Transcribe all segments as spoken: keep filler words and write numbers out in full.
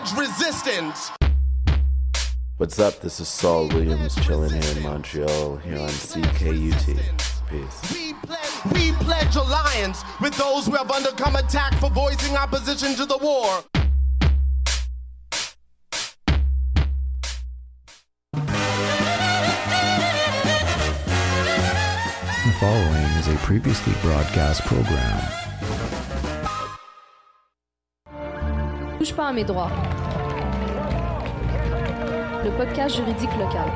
pledge resistance. What's up? This is Saul Williams chilling here in Montreal, here on C K U T. Peace. We pledge, we pledge alliance with those who have undergone attack for voicing opposition to the war. The following is a previously broadcast program. Touche pas à mes droits. Le podcast juridique local.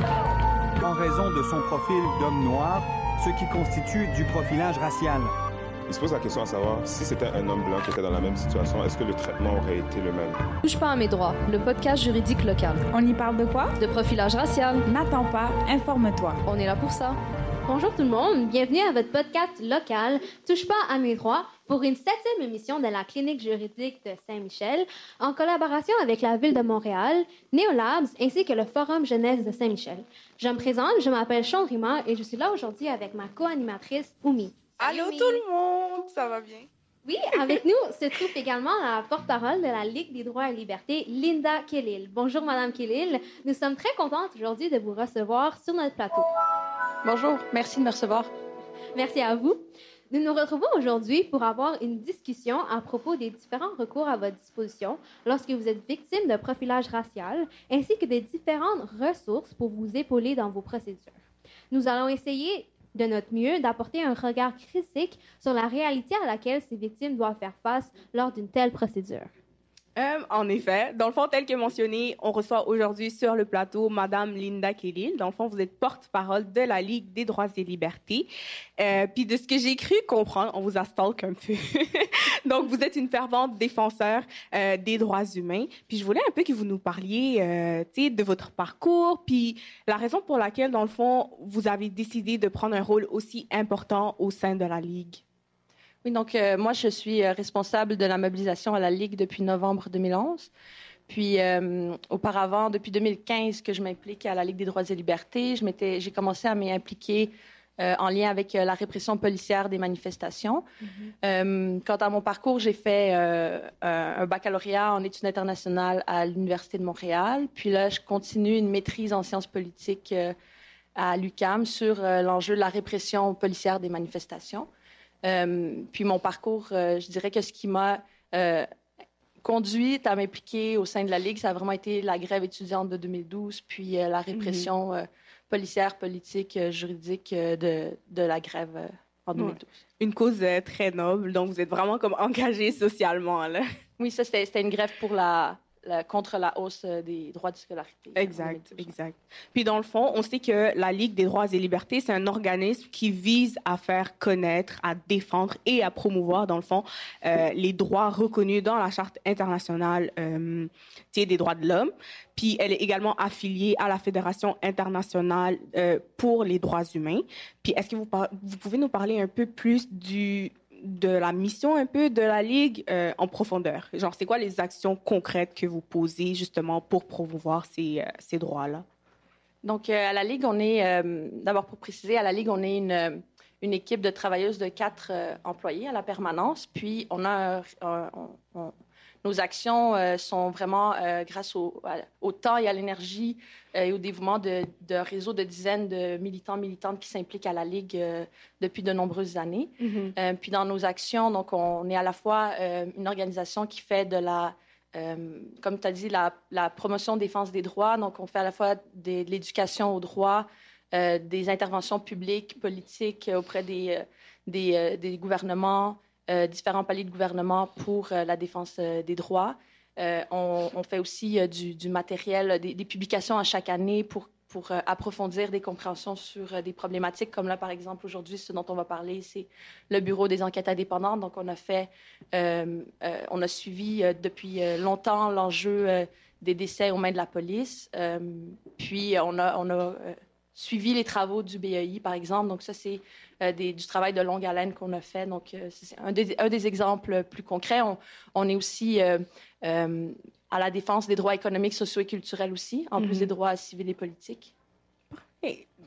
En raison de son profil d'homme noir, ce qui constitue du profilage racial. Il se pose la question à savoir, si c'était un homme blanc qui était dans la même situation, est-ce que le traitement aurait été le même? Touche pas à mes droits. Le podcast juridique local. On y parle de quoi? De profilage racial. N'attends pas, informe-toi. On est là pour ça. Bonjour tout le monde, bienvenue à votre podcast local Touche pas à mes droits pour une septième émission de la Clinique juridique de Saint-Michel en collaboration avec la Ville de Montréal, Néolabs ainsi que le Forum jeunesse de Saint-Michel. Je me présente, je m'appelle Sean Rima et je suis là aujourd'hui avec ma co-animatrice Oumi. Allô tout le monde, ça va bien? Oui, avec nous se trouve également la porte-parole de la Ligue des droits et libertés, Linda Khalil. Bonjour Madame Khalil, nous sommes très contentes aujourd'hui de vous recevoir sur notre plateau. Bonjour, merci de me recevoir. Merci à vous. Nous nous retrouvons aujourd'hui pour avoir une discussion à propos des différents recours à votre disposition lorsque vous êtes victime de profilage racial, ainsi que des différentes ressources pour vous épauler dans vos procédures. Nous allons essayer de notre mieux d'apporter un regard critique sur la réalité à laquelle ces victimes doivent faire face lors d'une telle procédure. Euh, en effet, dans le fond, tel que mentionné, on reçoit aujourd'hui sur le plateau Madame Linda Khalil. Dans le fond, vous êtes porte-parole de la Ligue des droits et libertés. Euh, puis de ce que j'ai cru comprendre, on vous a stalk un peu. Donc, vous êtes une fervente défenseur euh, des droits humains. Puis je voulais un peu que vous nous parliez euh, de votre parcours, puis la raison pour laquelle, dans le fond, vous avez décidé de prendre un rôle aussi important au sein de la Ligue. Oui, donc euh, moi, je suis euh, responsable de la mobilisation à la Ligue depuis novembre deux mille onze. Puis euh, auparavant, depuis deux mille quinze, que je m'implique à la Ligue des droits et libertés, je m'étais, j'ai commencé à m'impliquer euh, en lien avec euh, la répression policière des manifestations. Mm-hmm. Euh, quant à mon parcours, j'ai fait euh, un baccalauréat en études internationales à l'Université de Montréal. Puis là, je continue une maîtrise en sciences politiques euh, à l'U Q A M sur euh, l'enjeu de la répression policière des manifestations. Euh, puis mon parcours, euh, je dirais que ce qui m'a euh, conduite à m'impliquer au sein de la Ligue, ça a vraiment été la grève étudiante de deux mille douze, puis euh, la répression euh, policière, politique, euh, juridique euh, de, de la grève euh, en deux mille douze. Ouais. Une cause euh, très noble, donc vous êtes vraiment comme engagé socialement, là. Oui, ça, c'était, c'était une grève pour la... La, contre la hausse des droits de scolarité. Exact, exact. Puis dans le fond, on sait que la Ligue des droits et libertés, c'est un organisme qui vise à faire connaître, à défendre et à promouvoir, dans le fond, euh, les droits reconnus dans la Charte internationale euh, des droits de l'homme. Puis elle est également affiliée à la Fédération internationale euh, pour les droits humains. Puis est-ce que vous, par- vous pouvez nous parler un peu plus du... de la mission un peu de la Ligue euh, en profondeur? Genre, c'est quoi les actions concrètes que vous posez justement pour promouvoir ces, euh, ces droits-là? Donc, euh, à la Ligue, on est, euh, d'abord pour préciser, à la Ligue, on est une, une équipe de travailleuses de quatre euh, employés à la permanence. Puis, on a, euh, on, on, nos actions euh, sont vraiment euh, grâce au, au temps et à l'énergie euh, et au dévouement de, de réseaux de dizaines de militants, militantes qui s'impliquent à la Ligue euh, depuis de nombreuses années. Mm-hmm. Euh, puis dans nos actions, donc, on est à la fois euh, une organisation qui fait de la, euh, comme tu as dit, la, la promotion, défense des droits. Donc, on fait à la fois des, de l'éducation aux droits, euh, des interventions publiques, politiques auprès des, des, euh, des gouvernements, Euh, différents paliers de gouvernement pour euh, la défense euh, des droits. Euh, on, on fait aussi euh, du, du matériel, des, des publications à chaque année pour, pour euh, approfondir des compréhensions sur euh, des problématiques, comme là, par exemple, aujourd'hui, ce dont on va parler, c'est le Bureau des enquêtes indépendantes. Donc, on a fait, euh, euh, on a suivi euh, depuis euh, longtemps l'enjeu euh, des décès aux mains de la police. Euh, puis, on a... On a euh, suivi les travaux du B E I, par exemple. Donc, ça, c'est euh, des, du travail de longue haleine qu'on a fait. Donc, euh, c'est un des, un des exemples plus concrets. On, on est aussi euh, euh, à la défense des droits économiques, sociaux et culturels aussi, en mm-hmm. plus des droits civils et politiques. Et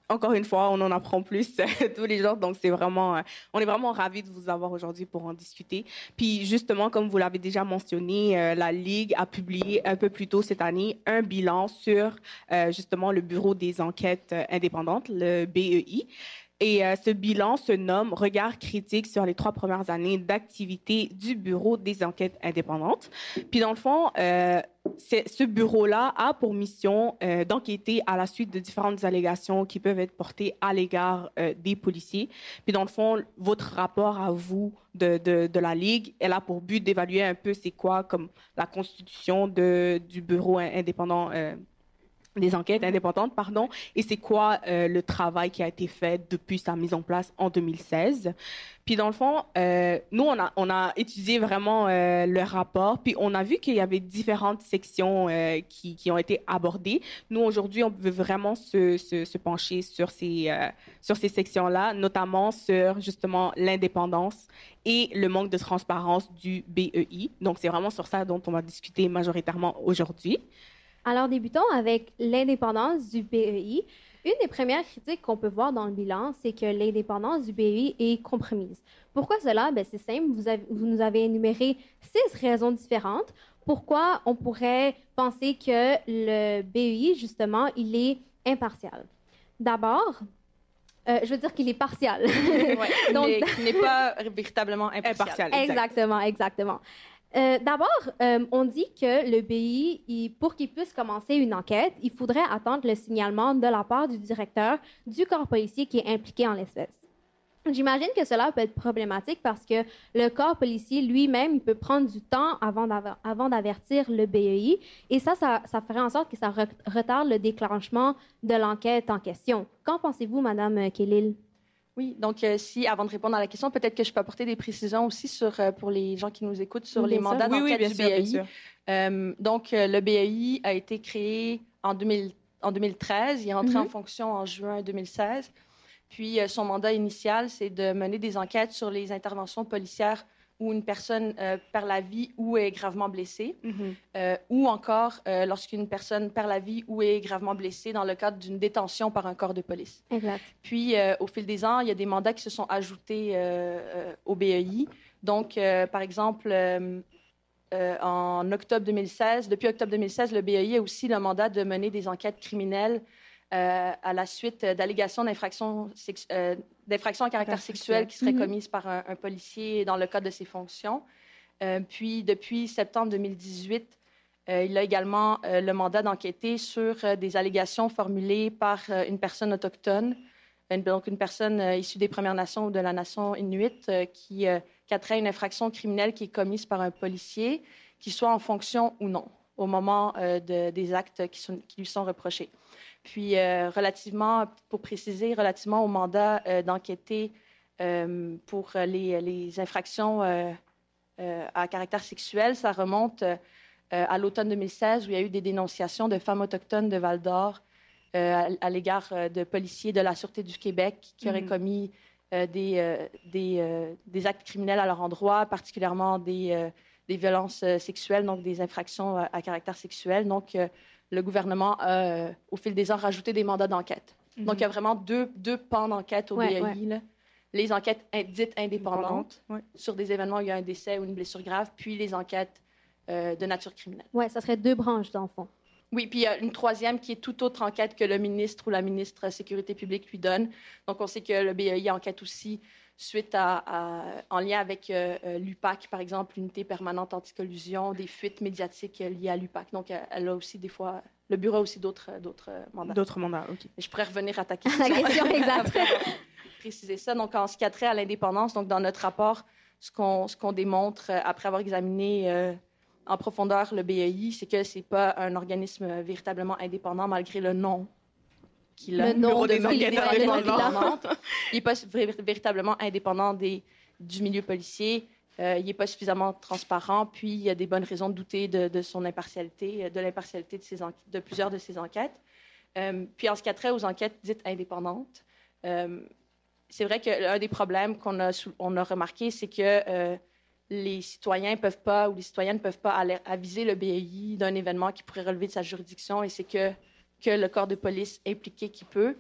encore une fois, on en apprend plus tous les jours. Donc, c'est vraiment, euh, on est vraiment ravis de vous avoir aujourd'hui pour en discuter. Puis, justement, comme vous l'avez déjà mentionné, euh, la Ligue a publié un peu plus tôt cette année un bilan sur, euh, justement, le Bureau des enquêtes indépendantes, le B E I. Et euh, ce bilan se nomme « Regard critique sur les trois premières années d'activité du Bureau des enquêtes indépendantes ». Puis dans le fond, euh, c'est, ce bureau-là a pour mission euh, d'enquêter à la suite de différentes allégations qui peuvent être portées à l'égard euh, des policiers. Puis dans le fond, votre rapport à vous de, de, de la Ligue, elle a pour but d'évaluer un peu c'est quoi comme la constitution de, du Bureau indépendant euh, des enquêtes indépendantes, pardon, et c'est quoi euh, le travail qui a été fait depuis sa mise en place en deux mille seize. Puis dans le fond, euh, nous, on a, on a étudié vraiment euh, le rapport, puis on a vu qu'il y avait différentes sections euh, qui, qui ont été abordées. Nous, aujourd'hui, on veut vraiment se, se, se pencher sur ces, euh, sur ces sections-là, notamment sur justement l'indépendance et le manque de transparence du B E I. Donc, c'est vraiment sur ça dont on va discuter majoritairement aujourd'hui. Alors, débutons avec l'indépendance du B E I. Une des premières critiques qu'on peut voir dans le bilan, c'est que l'indépendance du B E I est compromise. Pourquoi cela? Ben, c'est simple, vous, avez, vous nous avez énuméré six raisons différentes. Pourquoi on pourrait penser que le B E I, justement, il est impartial? D'abord, euh, je veux dire qu'il est partial. Ouais, donc, mais qui n'est pas véritablement impartial. impartial exact. Exactement, exactement. Euh, d'abord, euh, on dit que le B E I, il, pour qu'il puisse commencer une enquête, il faudrait attendre le signalement de la part du directeur du corps policier qui est impliqué en l'espèce. J'imagine que cela peut être problématique parce que le corps policier lui-même, il peut prendre du temps avant, avant d'avertir le B E I et ça, ça, ça ferait en sorte que ça re retarde le déclenchement de l'enquête en question. Qu'en pensez-vous, Madame Kellil? Oui, donc euh, si, avant de répondre à la question, peut-être que je peux apporter des précisions aussi sur, euh, pour les gens qui nous écoutent sur bien les mandats sûr. d'enquête oui, oui, du sûr, B E I. Euh, donc, euh, le B E I a été créé en, deux mille, en deux mille treize. Il est entré mm-hmm. en fonction en juin deux mille seize. Puis, euh, son mandat initial, c'est de mener des enquêtes sur les interventions policières où une personne euh, perd la vie ou est gravement blessée, mm-hmm. euh, ou encore euh, lorsqu'une personne perd la vie ou est gravement blessée dans le cadre d'une détention par un corps de police. Exact. Puis, euh, au fil des ans, il y a des mandats qui se sont ajoutés euh, euh, au B E I. Donc, euh, par exemple, euh, euh, en octobre deux mille seize, depuis octobre deux mille seize, le B E I a aussi le mandat de mener des enquêtes criminelles Euh, à la suite d'allégations d'infractions euh, d'infractions à caractère sexuel qui seraient mm-hmm. commises par un, un policier dans le cadre de ses fonctions. Euh, puis, depuis septembre deux mille dix-huit, euh, il a également euh, le mandat d'enquêter sur euh, des allégations formulées par euh, une personne autochtone, une, donc une personne euh, issue des Premières Nations ou de la nation inuit euh, qui, euh, qui a trait à une infraction criminelle qui est commise par un policier, qu'il soit en fonction ou non, au moment euh, de, des actes qui, sont, qui lui sont reprochés. Puis, euh, relativement, pour préciser, relativement au mandat euh, d'enquêter euh, pour les, les infractions euh, euh, à caractère sexuel, ça remonte euh, à l'automne deux mille seize où il y a eu des dénonciations de femmes autochtones de Val-d'Or euh, à, à l'égard de policiers de la Sûreté du Québec qui auraient mm-hmm. commis euh, des, euh, des, euh, des actes criminels à leur endroit, particulièrement des, euh, des violences sexuelles, donc des infractions à, à caractère sexuel. Donc, euh, le gouvernement a, euh, au fil des ans, rajouté des mandats d'enquête. Mm-hmm. Donc, il y a vraiment deux, deux pans d'enquête au ouais, B E I. Ouais. Là. Les enquêtes in- dites indépendantes ouais. sur des événements où il y a un décès ou une blessure grave, puis les enquêtes euh, de nature criminelle. Oui, ça serait deux branches, dans le fond. Oui, puis il y a une troisième qui est toute autre enquête que le ministre ou la ministre de la Sécurité publique lui donne. Donc, on sait que le B E I enquête aussi suite à, à, en lien avec euh, l'U P A C, par exemple, l'unité permanente anti-collusion, des fuites médiatiques liées à l'U P A C. Donc, elle a aussi des fois, le bureau a aussi d'autres, d'autres mandats. D'autres mandats, OK. Je pourrais revenir à ta question. La question, exacte. Préciser ça. Donc, en ce qui a trait à l'indépendance, donc dans notre rapport, ce qu'on, ce qu'on démontre après avoir examiné euh, en profondeur le B E I, c'est que c'est pas un organisme véritablement indépendant malgré le nom. Qu'il a. Le nom Bureau de des enquêtes indépendantes. Il n'est pas vé- véritablement indépendant des, du milieu policier. Euh, il n'est pas suffisamment transparent. Puis, il y a des bonnes raisons de douter de, de son impartialité, de l'impartialité de, ses en- de plusieurs de ses enquêtes. Euh, puis, en ce qui a trait aux enquêtes dites indépendantes, euh, c'est vrai qu'un des problèmes qu'on a, sou- on a remarqué, c'est que euh, les citoyens ne peuvent pas, ou les citoyennes ne peuvent pas aller aviser le B E I d'un événement qui pourrait relever de sa juridiction, et c'est que que le corps de police impliqué qui peut.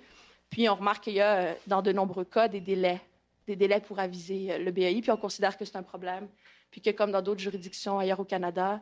Puis on remarque qu'il y a, dans de nombreux cas, des délais, des délais pour aviser le B A I, puis on considère que c'est un problème, puis que comme dans d'autres juridictions ailleurs au Canada,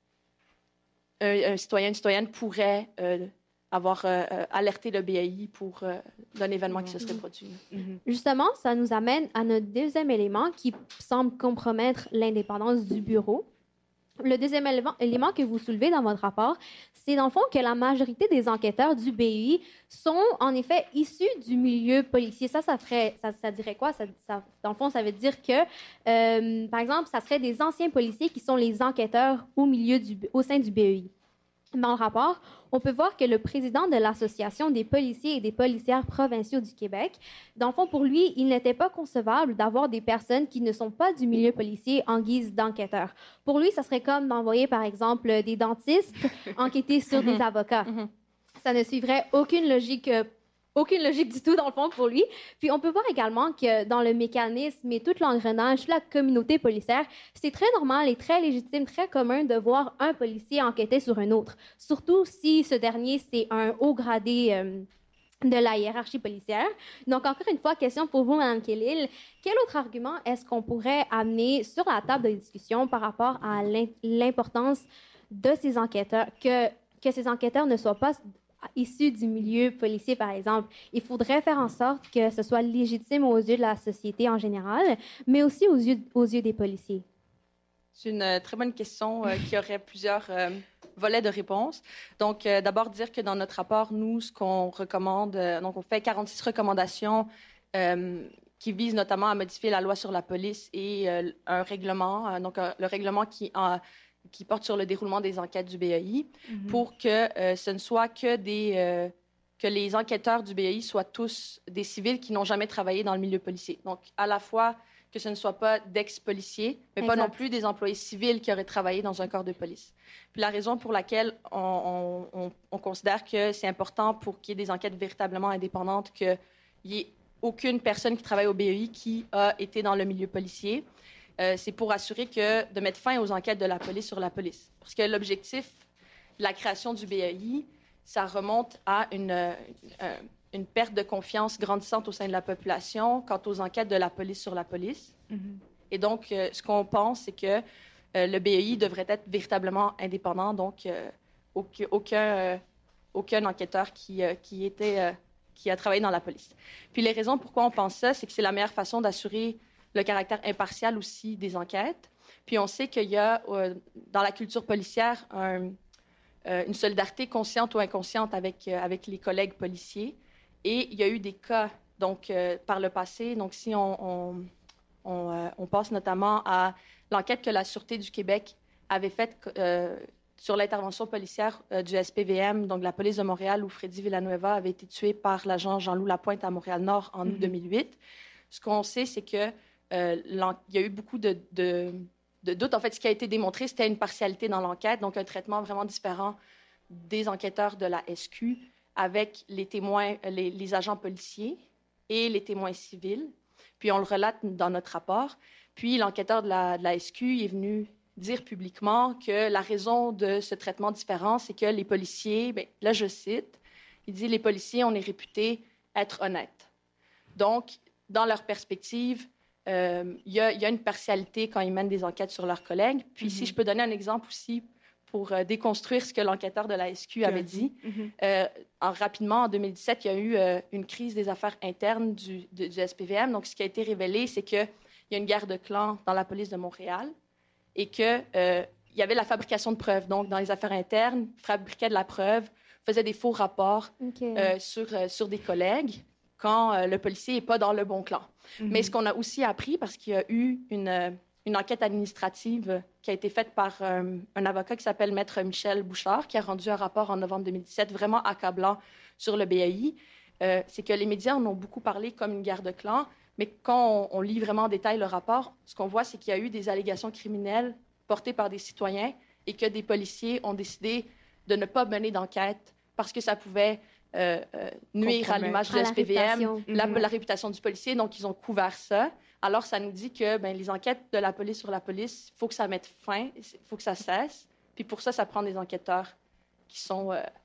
un, un citoyen, une citoyenne pourrait euh, avoir euh, alerté le B A I pour euh, d'un événement qui se serait produit. Mm-hmm. Justement, ça nous amène à notre deuxième élément qui semble compromettre l'indépendance du bureau. Le deuxième élément, élément que vous soulevez dans votre rapport, c'est dans le fond que la majorité des enquêteurs du B A I sont en effet issus du milieu policier. Ça, ça, ferait, ça, ça dirait quoi? Ça, ça, dans le fond, ça veut dire que, euh, par exemple, ça serait des anciens policiers qui sont les enquêteurs au, milieu du, au sein du B A I. Dans le rapport, on peut voir que le président de l'Association des policiers et des policières provinciaux du Québec, dans le fond, pour lui, il n'était pas concevable d'avoir des personnes qui ne sont pas du milieu policier en guise d'enquêteurs. Pour lui, ça serait comme d'envoyer, par exemple, des dentistes enquêter sur des avocats. Ça ne suivrait aucune logique Aucune logique du tout, dans le fond, pour lui. Puis, on peut voir également que dans le mécanisme et tout l'engrenage, toute la communauté policière, c'est très normal et très légitime, très commun de voir un policier enquêter sur un autre. Surtout si ce dernier, c'est un haut gradé euh, de la hiérarchie policière. Donc, encore une fois, question pour vous, Mme Kellil. Quel autre argument est-ce qu'on pourrait amener sur la table de discussion par rapport à l'importance de ces enquêteurs, que, que ces enquêteurs ne soient pas issus du milieu policier, par exemple? Il faudrait faire en sorte que ce soit légitime aux yeux de la société en général, mais aussi aux yeux, aux yeux des policiers. C'est une euh, très bonne question euh, qui aurait plusieurs euh, volets de réponse. Donc, euh, d'abord, dire que dans notre rapport, nous, ce qu'on recommande, euh, donc on fait quarante-six recommandations euh, qui visent notamment à modifier la loi sur la police et euh, un règlement, euh, donc euh, le règlement qui en qui porte sur le déroulement des enquêtes du B A I, mm-hmm. pour que euh, ce ne soit que des euh, que les enquêteurs du B A I soient tous des civils qui n'ont jamais travaillé dans le milieu policier. Donc, à la fois que ce ne soit pas d'ex-policiers, mais exact. Pas non plus des employés civils qui auraient travaillé dans un corps de police. Puis la raison pour laquelle on, on, on considère que c'est important pour qu'il y ait des enquêtes véritablement indépendantes, qu'il n'y ait aucune personne qui travaille au B A I qui a été dans le milieu policier, Euh, c'est pour assurer que de mettre fin aux enquêtes de la police sur la police. Parce que l'objectif de la création du B A I, ça remonte à une, une, une perte de confiance grandissante au sein de la population quant aux enquêtes de la police sur la police. Mm-hmm. Et donc, euh, ce qu'on pense, c'est que euh, le B A I devrait être véritablement indépendant, donc euh, aucun, aucun, euh, aucun enquêteur qui, euh, qui, était, euh, qui a travaillé dans la police. Puis les raisons pourquoi on pense ça, c'est que c'est la meilleure façon d'assurer le caractère impartial aussi des enquêtes. Puis on sait qu'il y a, euh, dans la culture policière, un, euh, une solidarité consciente ou inconsciente avec, euh, avec les collègues policiers. Et il y a eu des cas, donc, euh, par le passé. Donc, si on, on, on, euh, on passe notamment à l'enquête que la Sûreté du Québec avait faite euh, sur l'intervention policière euh, du S P V M, donc la police de Montréal, où Freddy Villanueva avait été tué par l'agent Jean-Loup Lapointe à Montréal-Nord en mm-hmm. août deux mille huit. Ce qu'on sait, c'est que Euh, il y a eu beaucoup de, de, de doutes. En fait, ce qui a été démontré, c'était une partialité dans l'enquête, donc un traitement vraiment différent des enquêteurs de la S Q avec les témoins, les, les agents policiers et les témoins civils. Puis on le relate dans notre rapport. Puis l'enquêteur de la, de la S Q est venu dire publiquement que la raison de ce traitement différent, c'est que les policiers, bien, là je cite, il dit « Les policiers, on est réputés être honnêtes. » Donc, dans leur perspective, il euh, y, y a une partialité quand ils mènent des enquêtes sur leurs collègues. Puis mm-hmm. si je peux donner un exemple aussi pour euh, déconstruire ce que l'enquêteur de la S Q avait dit. Mm-hmm. euh, en, rapidement, en deux mille dix-sept, il y a eu euh, une crise des affaires internes du, de, du S P V M. Donc, ce qui a été révélé, c'est qu'il y a une guerre de clans dans la police de Montréal et qu'il euh, y avait la fabrication de preuves. Donc, dans les affaires internes, fabriquait de la preuve, faisait des faux rapports okay. euh, sur, euh, sur des collègues quand euh, le policier n'est pas dans le bon clan. Mm-hmm. Mais ce qu'on a aussi appris, parce qu'il y a eu une, une enquête administrative qui a été faite par euh, un avocat qui s'appelle Maître Michel Bouchard, qui a rendu un rapport en novembre deux mille dix-sept vraiment accablant sur le B A I, euh, c'est que les médias en ont beaucoup parlé comme une guerre de clans, mais quand on, on lit vraiment en détail le rapport, ce qu'on voit, c'est qu'il y a eu des allégations criminelles portées par des citoyens et que des policiers ont décidé de ne pas mener d'enquête parce que ça pouvait euh, euh, nuire à l'image du S P V M, la, mm-hmm. la réputation du policier. Donc, ils ont couvert ça. Alors, ça nous dit que ben, les enquêtes de la police sur la police, il faut que ça mette fin, il faut que ça cesse. Puis pour ça, ça prend des enquêteurs qui sont, euh,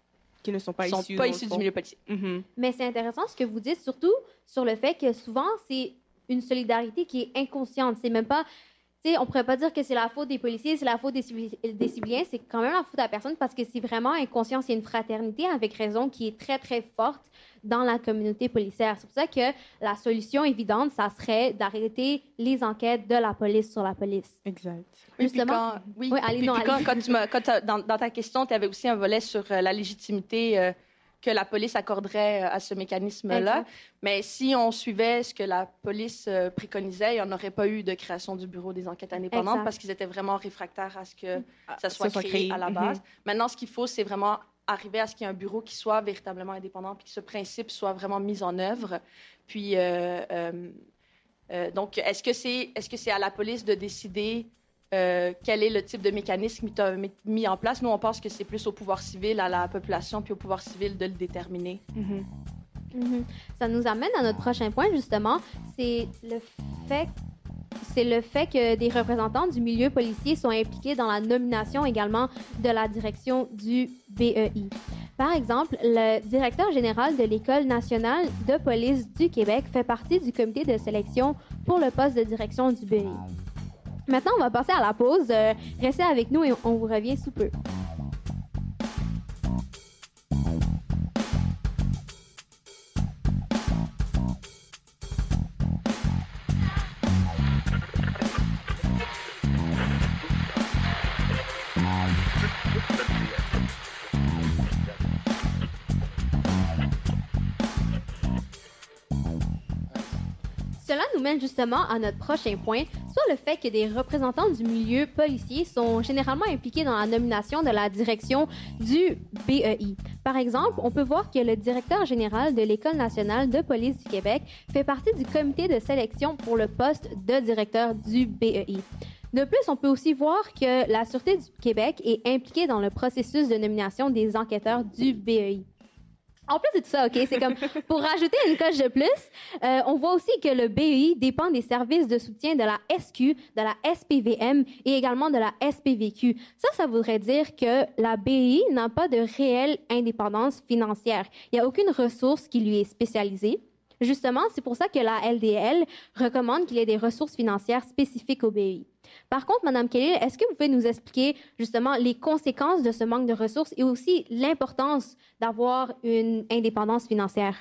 qui ne sont pas sont issus, pas dans issus le du fond. milieu policier. Mhm. Mais c'est intéressant ce que vous dites, surtout sur le fait que souvent, c'est une solidarité qui est inconsciente. C'est même pas... Tu sais, on pourrait pas dire que c'est la faute des policiers, c'est la faute des, civili- des civiliens. C'est quand même la faute de la personne parce que c'est vraiment inconscient. C'est une fraternité avec raison qui est très, très forte dans la communauté policière. C'est pour ça que la solution évidente, ça serait d'arrêter les enquêtes de la police sur la police. Exact. Oui, Justement. puis quand, oui, Oui, allez, puis- non, puis quand, allez. quand tu m'as- quand t'as- dans, dans ta question, tu avais aussi un volet sur euh, la légitimité euh, que la police accorderait euh, à ce mécanisme-là. Exact. Mais si on suivait ce que la police euh, préconisait, il n'y en aurait pas eu de création du bureau des enquêtes indépendantes Exact. parce qu'ils étaient vraiment réfractaires à ce que ça ça soit, soit créé, créé. à la Mhm. base. Maintenant, ce qu'il faut, c'est vraiment arriver à ce qu'il y ait un bureau qui soit véritablement indépendant puis que ce principe soit vraiment mis en œuvre. Puis, euh, euh, euh, donc, est-ce que c'est est-ce que c'est à la police de décider euh, quel est le type de mécanisme qui est mis en place? Nous, on pense que c'est plus au pouvoir civil, à la population, puis au pouvoir civil de le déterminer. Mhm. Mhm. Ça nous amène à notre prochain point, justement. C'est le fait c'est le fait que des représentants du milieu policier sont impliqués dans la nomination également de la direction du B E I. Par exemple, le directeur général de l'École nationale de police du Québec fait partie du comité de sélection pour le poste de direction du B E I. Maintenant, on va passer à la pause. Euh, restez avec nous et on vous revient sous peu. Cela nous mène justement à notre prochain point, soit le fait que des représentants du milieu policier sont généralement impliqués dans la nomination de la direction du B E I. Par exemple, on peut voir que le directeur général de l'École nationale de police du Québec fait partie du comité de sélection pour le poste de directeur du B E I. De plus, on peut aussi voir que la Sûreté du Québec est impliquée dans le processus de nomination des enquêteurs du B E I. En plus de tout ça, OK, c'est comme pour rajouter une coche de plus, euh, on voit aussi que le B E I dépend des services de soutien de la S Q, de la S P V M et également de la S P V Q. Ça, ça voudrait dire que la B E I n'a pas de réelle indépendance financière. Il n'y a aucune ressource qui lui est spécialisée. Justement, c'est pour ça que la L D L recommande qu'il y ait des ressources financières spécifiques au B E I. Par contre, Mme Kelly, est-ce que vous pouvez nous expliquer justement les conséquences de ce manque de ressources et aussi l'importance d'avoir une indépendance financière?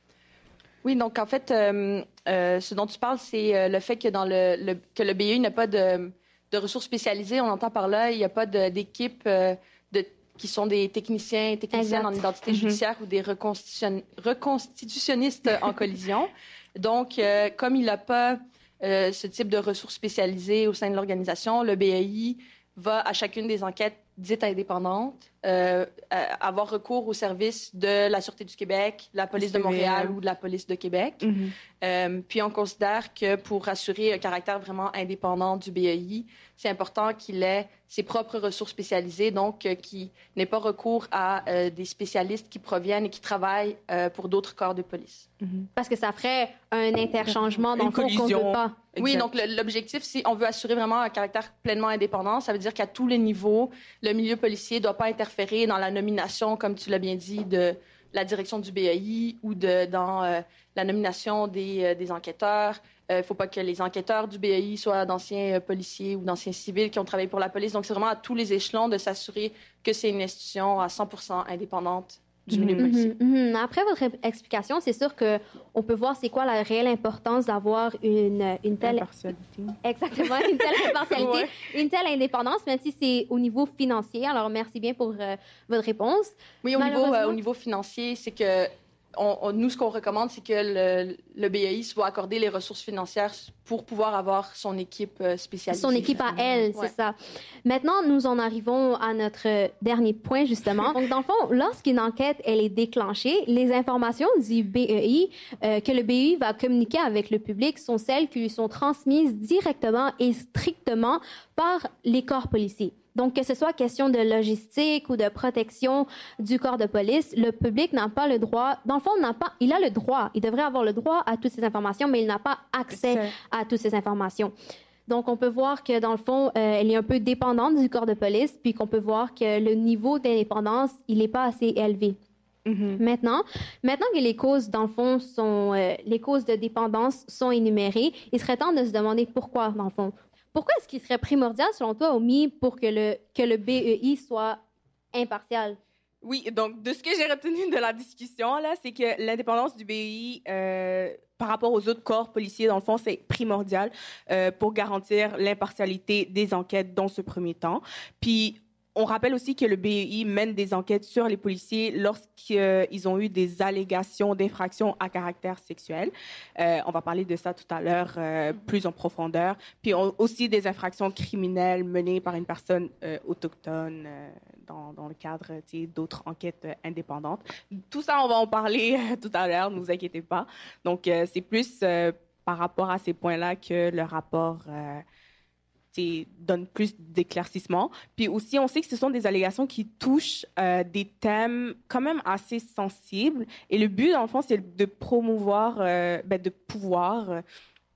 Oui, donc en fait, euh, euh, ce dont tu parles, c'est euh, le fait que, dans le, le, que le B E I n'a pas de, de ressources spécialisées. On entend par là, il n'y a pas de- d'équipe euh, de, qui sont des techniciens et techniciennes Exact. en identité Mhm. judiciaire ou des reconstitution- reconstitutionnistes en collision. Donc, euh, comme il n'a pas euh, ce type de ressources spécialisées au sein de l'organisation, le B E I va à chacune des enquêtes dites indépendantes euh, euh, avoir recours aux services de la Sûreté du Québec, la Police de S P V M. Montréal ou de la Police de Québec. Mhm. Euh, puis on considère que pour assurer un caractère vraiment indépendant du B E I, c'est important qu'il ait ses propres ressources spécialisées, donc euh, qu'il n'ait pas recours à euh, des spécialistes qui proviennent et qui travaillent euh, pour d'autres corps de police. Mhm. Parce que ça ferait un interchangement dans Une le fond qu'on ne collision. peut pas. Oui, Exact. donc le- l'objectif, si on veut assurer vraiment un caractère pleinement indépendant, ça veut dire qu'à tous les niveaux, le milieu policier ne doit pas interférer dans la nomination, comme tu l'as bien dit, de la direction du B E I ou de, dans euh, la nomination des, euh, des enquêteurs. Il ne faut pas que les enquêteurs du B E I soient d'anciens euh, policiers ou d'anciens civils qui ont travaillé pour la police. Donc, c'est vraiment à tous les échelons de s'assurer que c'est une institution à cent pour cent indépendante du milieu policier. Mhm, mhm. Après votre explication, c'est sûr qu'on peut voir c'est quoi la réelle importance d'avoir une, une telle... Impartialité. Exactement, une telle impartialité, Ouais. une telle indépendance, même si c'est au niveau financier. Alors, merci bien pour euh, votre réponse. Oui, au niveau, Malheureusement- euh, au niveau financier, c'est que on, on- nous, ce qu'on recommande, c'est que le, le B E I soit accordé les ressources financières pour pouvoir avoir son équipe euh, spécialisée. Son équipe à elle, Ouais. c'est ça. Maintenant, nous en arrivons à notre dernier point, justement. Donc, dans le fond, lorsqu'une enquête, elle est déclenchée, les informations du B E I, euh, que le B E I va communiquer avec le public, sont celles qui lui sont transmises directement et strictement par les corps policiers. Donc, que ce soit question de logistique ou de protection du corps de police, le public n'a pas le droit, dans le fond, n'a pas, il a le droit, il devrait avoir le droit à toutes ces informations, mais il n'a pas accès C'est- à toutes ces informations. Donc, on peut voir que, dans le fond, euh, elle est un peu dépendante du corps de police, puis qu'on peut voir que le niveau d'indépendance, il n'est pas assez élevé. Mm-hmm. Maintenant, maintenant que les causes, dans le fond, sont, euh, les causes de dépendance sont énumérées, il serait temps de se demander pourquoi, dans le fond. Pourquoi est-ce qu'il serait primordial, selon toi, Omi, pour que le, que le B E I soit impartial? Oui, donc de ce que j'ai retenu de la discussion, là, c'est que l'indépendance du B E I euh, par rapport aux autres corps policiers, dans le fond, c'est primordial euh, pour garantir l'impartialité des enquêtes dans ce premier temps. Puis, on rappelle aussi que le B E I mène des enquêtes sur les policiers lorsqu'ils euh, ont eu des allégations d'infractions à caractère sexuel. Euh, on va parler de ça tout à l'heure euh, plus en profondeur. Puis on, aussi des infractions criminelles menées par une personne euh, autochtone euh, dans, dans le cadre d'autres enquêtes euh, indépendantes. Tout ça, on va en parler euh, tout à l'heure, ne vous inquiétez pas. Donc, euh, c'est plus euh, par rapport à ces points-là que le rapport... Euh, donne plus d'éclaircissements. Puis aussi, on sait que ce sont des allégations qui touchent euh, des thèmes quand même assez sensibles. Et le but, dans le fond, c'est de promouvoir, euh, ben, de pouvoir euh,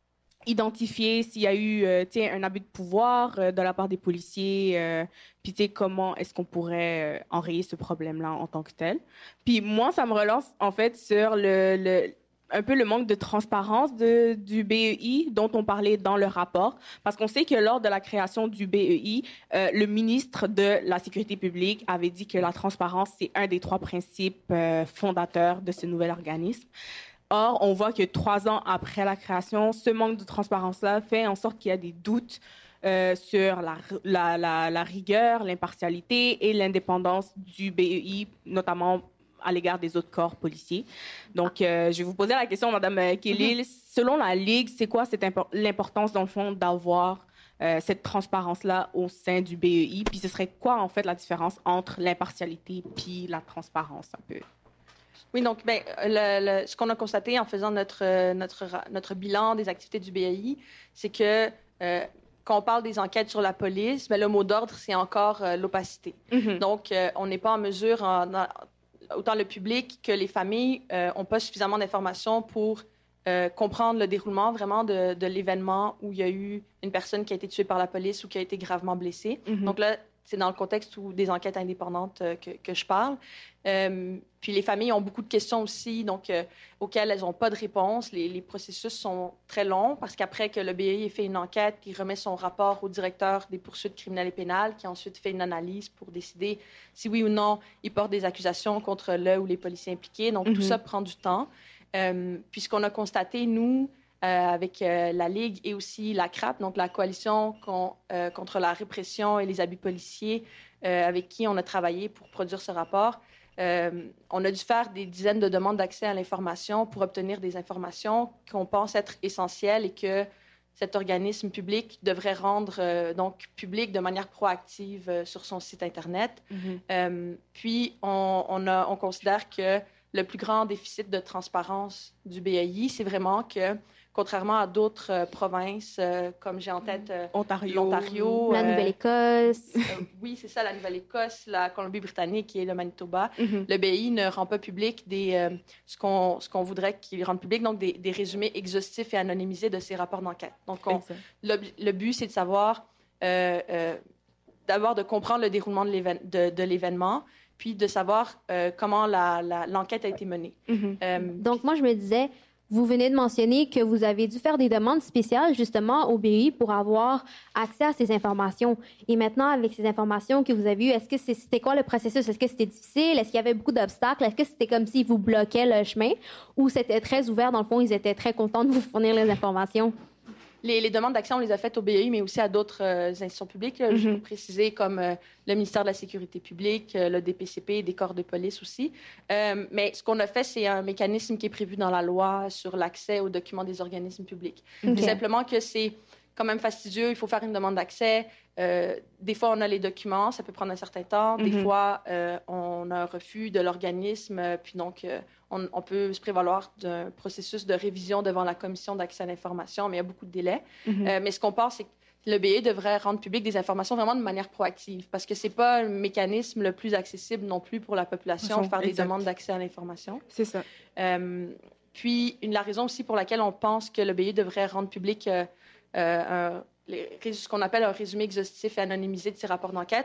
identifier s'il y a eu euh, un abus de pouvoir euh, de la part des policiers, euh, puis comment est-ce qu'on pourrait euh, enrayer ce problème-là en tant que tel. Puis moi, ça me relance en fait sur le... le un peu le manque de transparence de, du B E I dont on parlait dans le rapport, parce qu'on sait que lors de la création du B E I, euh, le ministre de la Sécurité publique avait dit que la transparence, c'est un des trois principes euh, fondateurs de ce nouvel organisme. Or, on voit que trois ans après la création, ce manque de transparence-là fait en sorte qu'il y a des doutes euh, sur la, la, la, la rigueur, l'impartialité et l'indépendance du B E I, notamment à l'égard des autres corps policiers. Donc, euh, je vais vous poser la question, Madame Kelly. Mm-hmm. Selon la Ligue, c'est quoi cette impor- l'importance, dans le fond, d'avoir euh, cette transparence-là au sein du B E I? Puis ce serait quoi, en fait, la différence entre l'impartialité puis la transparence, un peu? Oui, donc, ben, le, le, ce qu'on a constaté en faisant notre, notre, notre bilan des activités du B E I, c'est que euh, quand on parle des enquêtes sur la police, ben, le mot d'ordre, c'est encore euh, l'opacité. Mm-hmm. Donc, euh, on n'est pas en mesure... En, en, autant le public que les familles n'ont euh, pas suffisamment d'informations pour euh, comprendre le déroulement vraiment de, de l'événement où il y a eu une personne qui a été tuée par la police ou qui a été gravement blessée. Mm-hmm. Donc là, c'est dans le contexte où des enquêtes indépendantes euh, que, que je parle. Euh, puis les familles ont beaucoup de questions aussi, donc euh, auxquelles elles n'ont pas de réponse. Les, les processus sont très longs parce qu'après que le B E I ait fait une enquête, il remet son rapport au directeur des poursuites criminelles et pénales, qui ensuite fait une analyse pour décider si oui ou non il porte des accusations contre le ou les policiers impliqués. Donc mm-hmm. tout ça prend du temps. Euh, puis ce qu'on a constaté, nous, Euh, avec euh, la Ligue et aussi la C R A P, donc la Coalition con, euh, contre la répression et les abus policiers, euh, avec qui on a travaillé pour produire ce rapport. Euh, on a dû faire des dizaines de demandes d'accès à l'information pour obtenir des informations qu'on pense être essentielles et que cet organisme public devrait rendre euh, donc public de manière proactive euh, sur son site Internet. Mm-hmm. Euh, puis, on, on, a, on considère que le plus grand déficit de transparence du B E I, c'est vraiment que contrairement à d'autres euh, provinces, euh, comme j'ai en tête euh, Ontario, l'Ontario, la euh, Nouvelle-Écosse. Euh, oui, c'est ça, la Nouvelle-Écosse, la Colombie-Britannique et le Manitoba. Mm-hmm. Le B E I ne rend pas public des, euh, ce, qu'on, ce qu'on voudrait qu'il rende public, donc des, des résumés exhaustifs et anonymisés de ses rapports d'enquête. Donc, on, le, le but, c'est de savoir, euh, euh, d'abord de comprendre le déroulement de, l'éven- de, de l'événement, puis de savoir euh, comment la, la, l'enquête a été menée. Mm-hmm. Euh, donc, moi, je me disais... Vous venez de mentionner que vous avez dû faire des demandes spéciales justement au B E I pour avoir accès à ces informations. Et maintenant, avec ces informations que vous avez eues, est-ce que c'est, c'était quoi le processus? Est-ce que c'était difficile? Est-ce qu'il y avait beaucoup d'obstacles? Est-ce que c'était comme s'ils vous bloquaient le chemin? Ou c'était très ouvert? Dans le fond, ils étaient très contents de vous fournir les informations? Les, les demandes d'accès, on les a faites au B E I, mais aussi à d'autres euh, institutions publiques, là, mm-hmm. je peux préciser, comme euh, le ministère de la Sécurité publique, euh, le D P C P, des corps de police aussi. Euh, mais ce qu'on a fait, c'est un mécanisme qui est prévu dans la loi sur l'accès aux documents des organismes publics. Okay. Tout simplement que c'est quand même fastidieux, il faut faire une demande d'accès. Euh, des fois, on a les documents, ça peut prendre un certain temps. Mm-hmm. Des fois, euh, on a un refus de l'organisme, euh, puis donc... Euh, On, on peut se prévaloir d'un processus de révision devant la commission d'accès à l'information, mais il y a beaucoup de délais. Mm-hmm. Euh, mais ce qu'on pense, c'est que le B E I devrait rendre public des informations vraiment de manière proactive, parce que ce n'est pas le mécanisme le plus accessible non plus pour la population de faire exact. Des demandes d'accès à l'information. C'est ça. Euh, puis, une, la raison aussi pour laquelle on pense que le B E I devrait rendre public euh, euh, un, les, ce qu'on appelle un résumé exhaustif et anonymisé de ses rapports d'enquête,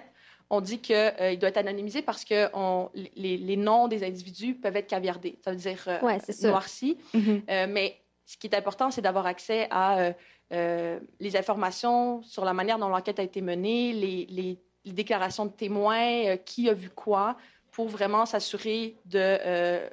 on dit qu'il euh, doit être anonymisé parce que on, les, les noms des individus peuvent être caviardés, ça veut dire euh, ouais, noircis. Mm-hmm. Euh, mais ce qui est important, c'est d'avoir accès à euh, euh, les informations sur la manière dont l'enquête a été menée, les, les, les déclarations de témoins, euh, qui a vu quoi, pour vraiment s'assurer de, euh,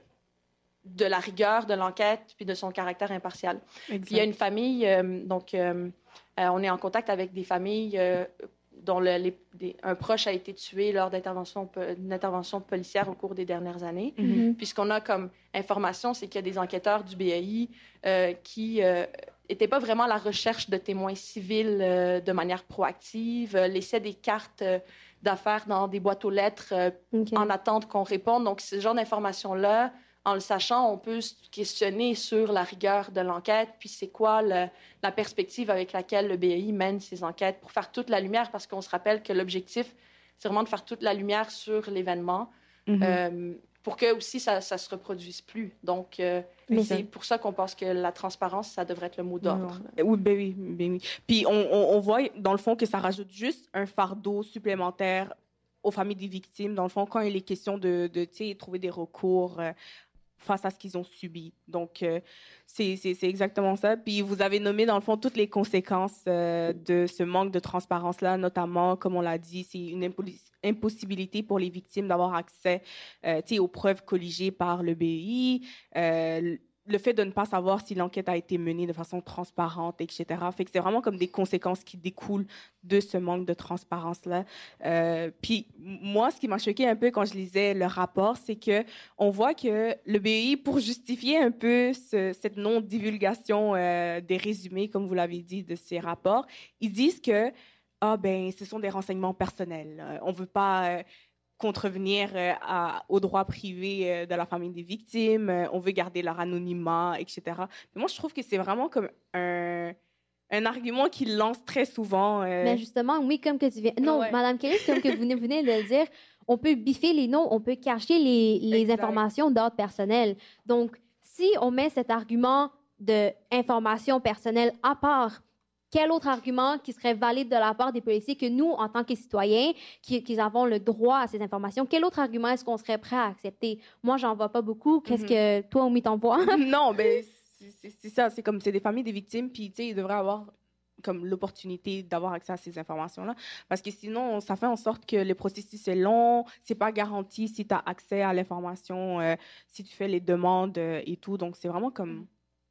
de la rigueur de l'enquête puis de son caractère impartial. Puis il y a une famille, euh, donc euh, euh, on est en contact avec des familles euh, dont le, les, des, un proche a été tué lors d'intervention, d'une intervention policière au cours des dernières années. Mm-hmm. Puis ce qu'on a comme information, c'est qu'il y a des enquêteurs du B A I euh, qui n'étaient euh, pas vraiment à la recherche de témoins civils euh, de manière proactive, euh, laissaient des cartes euh, d'affaires dans des boîtes aux lettres euh, okay. en attente qu'on réponde. Donc, ce genre d'informations-là, en le sachant, on peut se questionner sur la rigueur de l'enquête, puis c'est quoi le, la perspective avec laquelle le B A I mène ses enquêtes pour faire toute la lumière, parce qu'on se rappelle que l'objectif, c'est vraiment de faire toute la lumière sur l'événement, mm-hmm. euh, pour que aussi ça ne se reproduise plus. Donc, euh, c'est pour ça qu'on pense que la transparence, ça devrait être le mot d'ordre. Oui, ben oui, ben oui. Puis on, on, on voit, dans le fond, que ça rajoute juste un fardeau supplémentaire aux familles des victimes, dans le fond, quand il est question de, de trouver des recours euh, face à ce qu'ils ont subi. Donc, euh, c'est, c'est, c'est exactement ça. Puis, vous avez nommé, dans le fond, toutes les conséquences euh, de ce manque de transparence-là, notamment, comme on l'a dit, c'est une impo- impossibilité pour les victimes d'avoir accès euh, aux preuves colligées par le B I, euh, le fait de ne pas savoir si l'enquête a été menée de façon transparente, et cetera. Fait que c'est vraiment comme des conséquences qui découlent de ce manque de transparence-là. Euh, puis moi, ce qui m'a choqué un peu quand je lisais le rapport, c'est que on voit que le B I, pour justifier un peu ce, cette non-divulgation euh, des résumés, comme vous l'avez dit, de ces rapports, ils disent que ah ben, ce sont des renseignements personnels. Euh, on veut pas euh, contrevenir euh, à, aux droits privés euh, de la famille des victimes, euh, on veut garder leur anonymat, et cetera. Mais moi, je trouve que c'est vraiment comme un, un argument qu'ils lancent très souvent. Euh... Mais justement, oui, comme que tu viens... Non, ouais. Madame Kelly, comme que vous venez de le dire, on peut biffer les noms, on peut cacher les, les informations d'ordre personnel. Donc, si on met cet argument d'information personnelle à part, quel autre argument qui serait valide de la part des policiers que nous, en tant que citoyens, qui, qui avons le droit à ces informations, quel autre argument est-ce qu'on serait prêt à accepter? Moi, j'en vois pas beaucoup. Qu'est-ce mm-hmm. que toi, Oumi, t'en vois? Non, mais c'est, c'est, c'est ça. C'est comme c'est des familles des victimes, puis tu sais, ils devraient avoir comme l'opportunité d'avoir accès à ces informations-là. Parce que sinon, ça fait en sorte que le processus est long, c'est pas garanti si tu as accès à l'information, euh, si tu fais les demandes euh, et tout. Donc, c'est vraiment comme...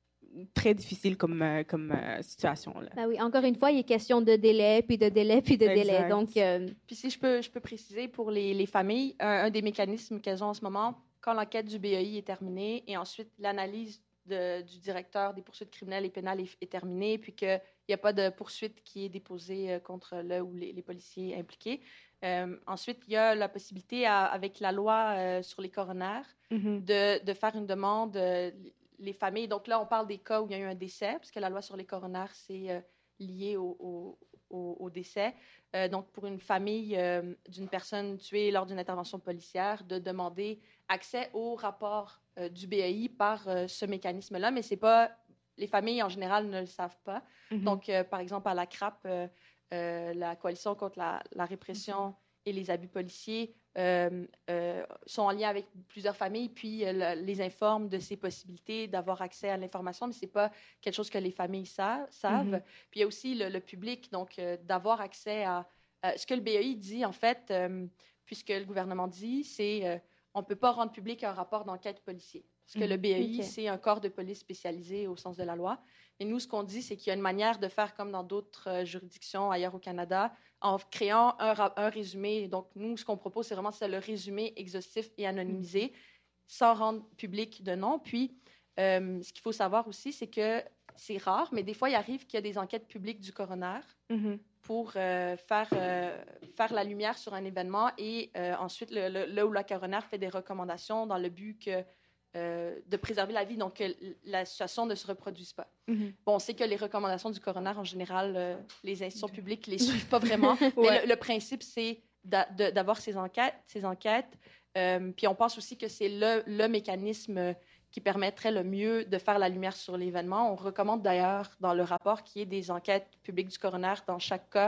très difficile comme, euh, comme euh, situation. Là. Ben oui, encore une fois, il est question de délai, puis de délai, puis de exact. délai. Donc, euh... Puis si je peux, je peux préciser pour les, les familles, un, un des mécanismes qu'elles ont en ce moment, quand l'enquête du B A I est terminée et ensuite l'analyse de, du directeur des poursuites criminelles et pénales est, est terminée, puis qu'il n'y a pas de poursuite qui est déposée contre le ou les, les policiers impliqués. Euh, ensuite, il y a la possibilité, à, avec la loi euh, sur les coroners, mm-hmm. de, de faire une demande... Euh, les familles, donc là, on parle des cas où il y a eu un décès, parce que la loi sur les coroners, c'est euh, lié au, au, au, au décès. Euh, donc, pour une famille euh, d'une personne tuée lors d'une intervention policière, de demander accès au rapport euh, du B A I par euh, ce mécanisme-là, mais c'est pas... Les familles, en général, ne le savent pas. Mm-hmm. Donc, euh, par exemple, à la C R A P, euh, euh, la Coalition contre la, la répression mm-hmm. et les abus policiers, Euh, euh, sont en lien avec plusieurs familles, puis euh, le, les informent de ces possibilités d'avoir accès à l'information, mais ce n'est pas quelque chose que les familles sa- savent. Mm-hmm. Puis il y a aussi le, le public, donc euh, d'avoir accès à... Euh, ce que le B A I dit, en fait, euh, puisque le gouvernement dit, c'est euh, on ne peut pas rendre public un rapport d'enquête policier. Parce que mm-hmm. le B A I, okay. c'est un corps de police spécialisé au sens de la loi. Et nous, ce qu'on dit, c'est qu'il y a une manière de faire comme dans d'autres euh, juridictions ailleurs au Canada, en créant un, ra- un résumé. Donc, nous, ce qu'on propose, c'est vraiment c'est le résumé exhaustif et anonymisé, mm-hmm. sans rendre public de nom. Puis, euh, ce qu'il faut savoir aussi, c'est que c'est rare, mais des fois, il arrive qu'il y a des enquêtes publiques du coroner mm-hmm. pour euh, faire, euh, faire la lumière sur un événement et euh, ensuite, le, le, là où le coroner fait des recommandations dans le but que Euh, de préserver la vie, donc que la situation ne se reproduise pas. Mm-hmm. Bon, on sait que les recommandations du coroner, en général, euh, les institutions publiques ne les suivent pas vraiment, ouais. mais le, le principe, c'est d'a, de, d'avoir ces enquêtes, ces enquêtes. Euh, puis on pense aussi que c'est le, le mécanisme qui permettrait le mieux de faire la lumière sur l'événement. On recommande d'ailleurs dans le rapport qu'il y ait des enquêtes publiques du coroner dans chaque cas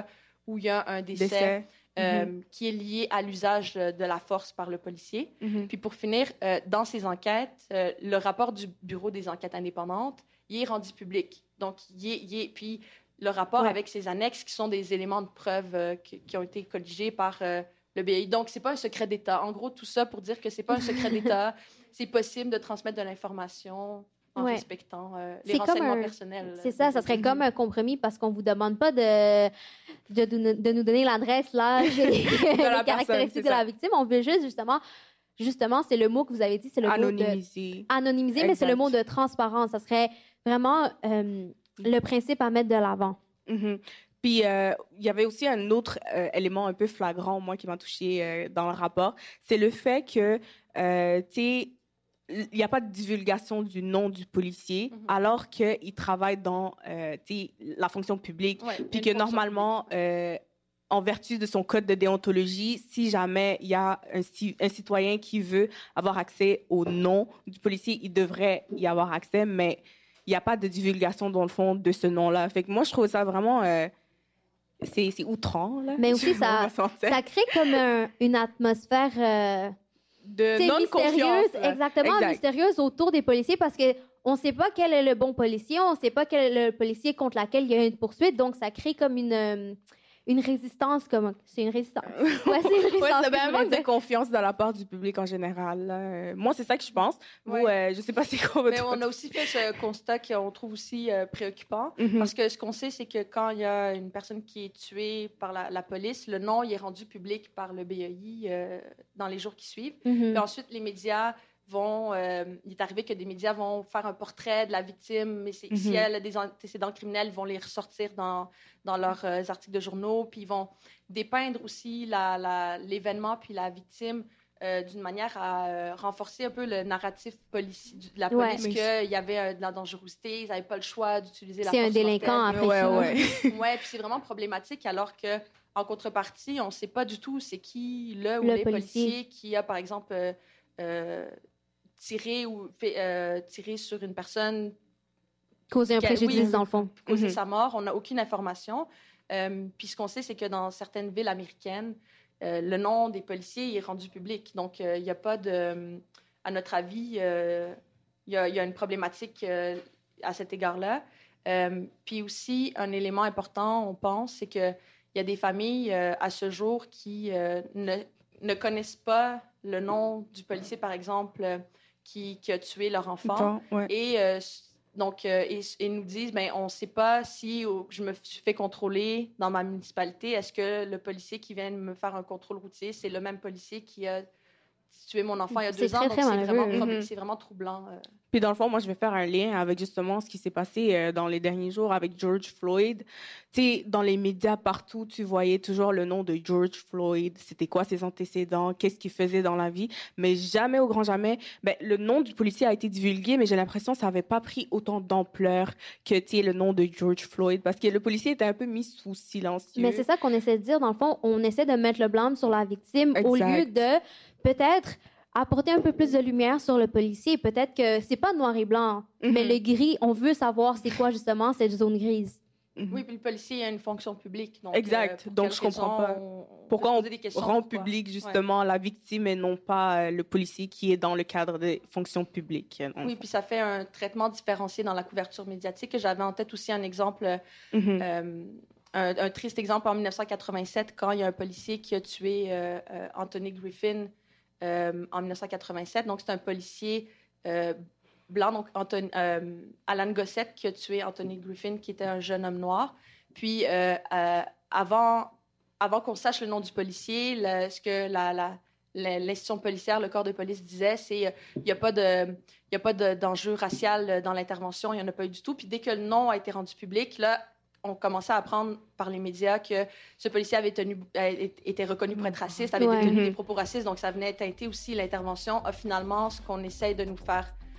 où il y a un décès, Décès. euh, Mhm. qui est lié à l'usage de la force par le policier. Mhm. Puis pour finir, euh, dans ces enquêtes, euh, le rapport du Bureau des enquêtes indépendantes, il est rendu public. Donc, il est, il est- puis le rapport Ouais. avec ses annexes qui sont des éléments de preuve euh, qui, qui ont été colligés par euh, le B A I. Donc, c'est pas un secret d'État. En gros, tout ça pour dire que c'est pas un secret d'État. C'est possible de transmettre de l'information en Ouais. respectant euh, les C'est comme renseignements un- personnels. C'est ça, ça serait comme un compromis parce qu'on vous demande pas de, de, de- de nous donner l'adresse, l'âge et les, les personne, caractéristiques c'est de la ça. victime. On veut juste, justement, justement, c'est le mot que vous avez dit, c'est le mot de Anonymisé. anonymiser, mais c'est Exact. le mot de transparence. Ça serait vraiment euh, le principe à mettre de l'avant. Mhm. Puis, euh, il y avait aussi un autre euh, élément un peu flagrant, moi, qui m'a touché euh, dans le rapport. C'est le fait que, euh, tu sais, il n'y a pas de divulgation du nom du policier, Mhm. alors qu'il travaille dans euh, tu sais, la fonction publique. Ouais, il y a Puis une que fonction normalement, publique. euh, en vertu de son code de déontologie, si jamais il y a un, ci- un citoyen qui veut avoir accès au nom du policier, il devrait y avoir accès, mais il n'y a pas de divulgation, dans le fond, de ce nom-là. Fait que moi, je trouve ça vraiment... euh, c'est c'est outrant, là. Mais aussi, ça, On va sentir. ça crée comme un- une atmosphère euh, de tu sais, non-confiance. mystérieuse, là. exactement, Exact. mystérieuse autour des policiers parce que on sait pas quel est le bon policier, on sait pas quel est le policier contre lequel il y a une poursuite, donc ça crée comme une euh, une résistance, comme c'est une résistance. Ouais, c'est une Ouais, résistance. c'est que je un voulais manque de dire. confiance de la part du public en général. là. Euh, Moi, c'est ça que je pense. Vous, Ouais. euh, je sais pas c'est quoi Mais votre... on a aussi fait ce constat qu'on trouve aussi euh, préoccupant. Mhm. Parce que ce qu'on sait, c'est que quand il y a une personne qui est tuée par la, la police, le nom il est rendu public par le B A I euh, dans les jours qui suivent. Mhm. Puis ensuite, les médias vont... euh, il est arrivé que des médias vont faire un portrait de la victime, mais c'est- Mhm. si elle a des antécédents criminels, ils vont les ressortir dans, dans leurs euh, articles de journaux, puis ils vont dépeindre aussi la- la- l'événement puis la victime euh, d'une manière à euh, renforcer un peu le narratif polici- de la Ouais. police, Mais qu'il y avait euh, de la dangerosité, ils n'avaient pas le choix d'utiliser la C'est un force délinquant mortelle. après Ouais, ça. ouais. Ouais, puis c'est vraiment problématique alors que en contrepartie, on ne sait pas du tout c'est qui le ou Le les policier. policiers qui a par exemple euh, euh, tiré ou fait euh, tiré sur une personne, Causer un Quel- préjudice oui. dans le fond. causé Mhm. sa mort. On n'a aucune information. Euh, puis ce qu'on sait, c'est que dans certaines villes américaines, euh, le nom des policiers est rendu public. Donc euh, il n'y a pas de, à notre avis, euh, il y, a, il y a une problématique euh, à cet égard-là. Euh, puis aussi, un élément important, on pense, c'est qu'il y a des familles euh, à ce jour qui euh, ne, ne connaissent pas le nom du policier, par exemple, euh, qui, qui a tué leur enfant. Bon, ouais. Et euh, donc, euh, et, et nous disent, ben, on ne sait pas si oh, je me suis fait contrôler dans ma municipalité. Est-ce que le policier qui vient de me faire un contrôle routier, c'est le même policier qui a tué mon enfant il y a C'est deux ans? très, Donc, très c'est malheureux. vraiment, Mhm. c'est vraiment troublant. euh. Puis dans le fond, moi, je vais faire un lien avec justement ce qui s'est passé euh, dans les derniers jours avec George Floyd. Tu sais, dans les médias partout, tu voyais toujours le nom de George Floyd. C'était quoi ses antécédents? Qu'est-ce qu'il faisait dans la vie? Mais jamais, au grand jamais, ben, le nom du policier a été divulgué, mais j'ai l'impression que ça n'avait pas pris autant d'ampleur que, tu sais, le nom de George Floyd, parce que le policier était un peu mis sous silencieux. Mais c'est ça qu'on essaie de dire. Dans le fond, on essaie de mettre le blâme sur la victime au Exact. lieu de peut-être apporter un peu plus de lumière sur le policier. Peut-être que c'est pas noir et blanc, Mhm. mais le gris, on veut savoir c'est quoi justement cette zone grise. Mhm. Oui, puis le policier a une fonction publique. Donc, Exact. euh, pour Donc, quelle je comprends raison pas. on- on peut Pourquoi se on poser des questions, rend pourquoi? public Ouais. justement la victime et non pas euh, le policier qui est dans le cadre des fonctions publiques? dans le Oui, fond. puis ça fait un traitement différencié dans la couverture médiatique. J'avais en tête aussi un exemple, Mhm. euh, un, un triste exemple en dix-neuf cent quatre-vingt-sept, quand il y a un policier qui a tué euh, euh, Anthony Griffin euh, en dix-neuf cent quatre-vingt-sept. Donc, c'est un policier euh, blanc, donc Anthony, euh, Alan Gossett, qui a tué Anthony Griffin, qui était un jeune homme noir. Puis, euh, euh, avant, avant qu'on sache le nom du policier, le- ce que la, la, la- l'institution policière, le corps de police disait, c'est euh, il n'y a pas de, il y a pas de- d'enjeu racial dans l'intervention, il n'y en a pas eu du tout. Puis dès que le nom a été rendu public, là, on commençait à apprendre par les médias que ce policier avait tenu, a- été reconnu pour être raciste, avait Ouais. tenu Mhm. des propos racistes, donc ça venait teinter aussi l'intervention. Ah, finalement, ce qu'on essaye de nous faire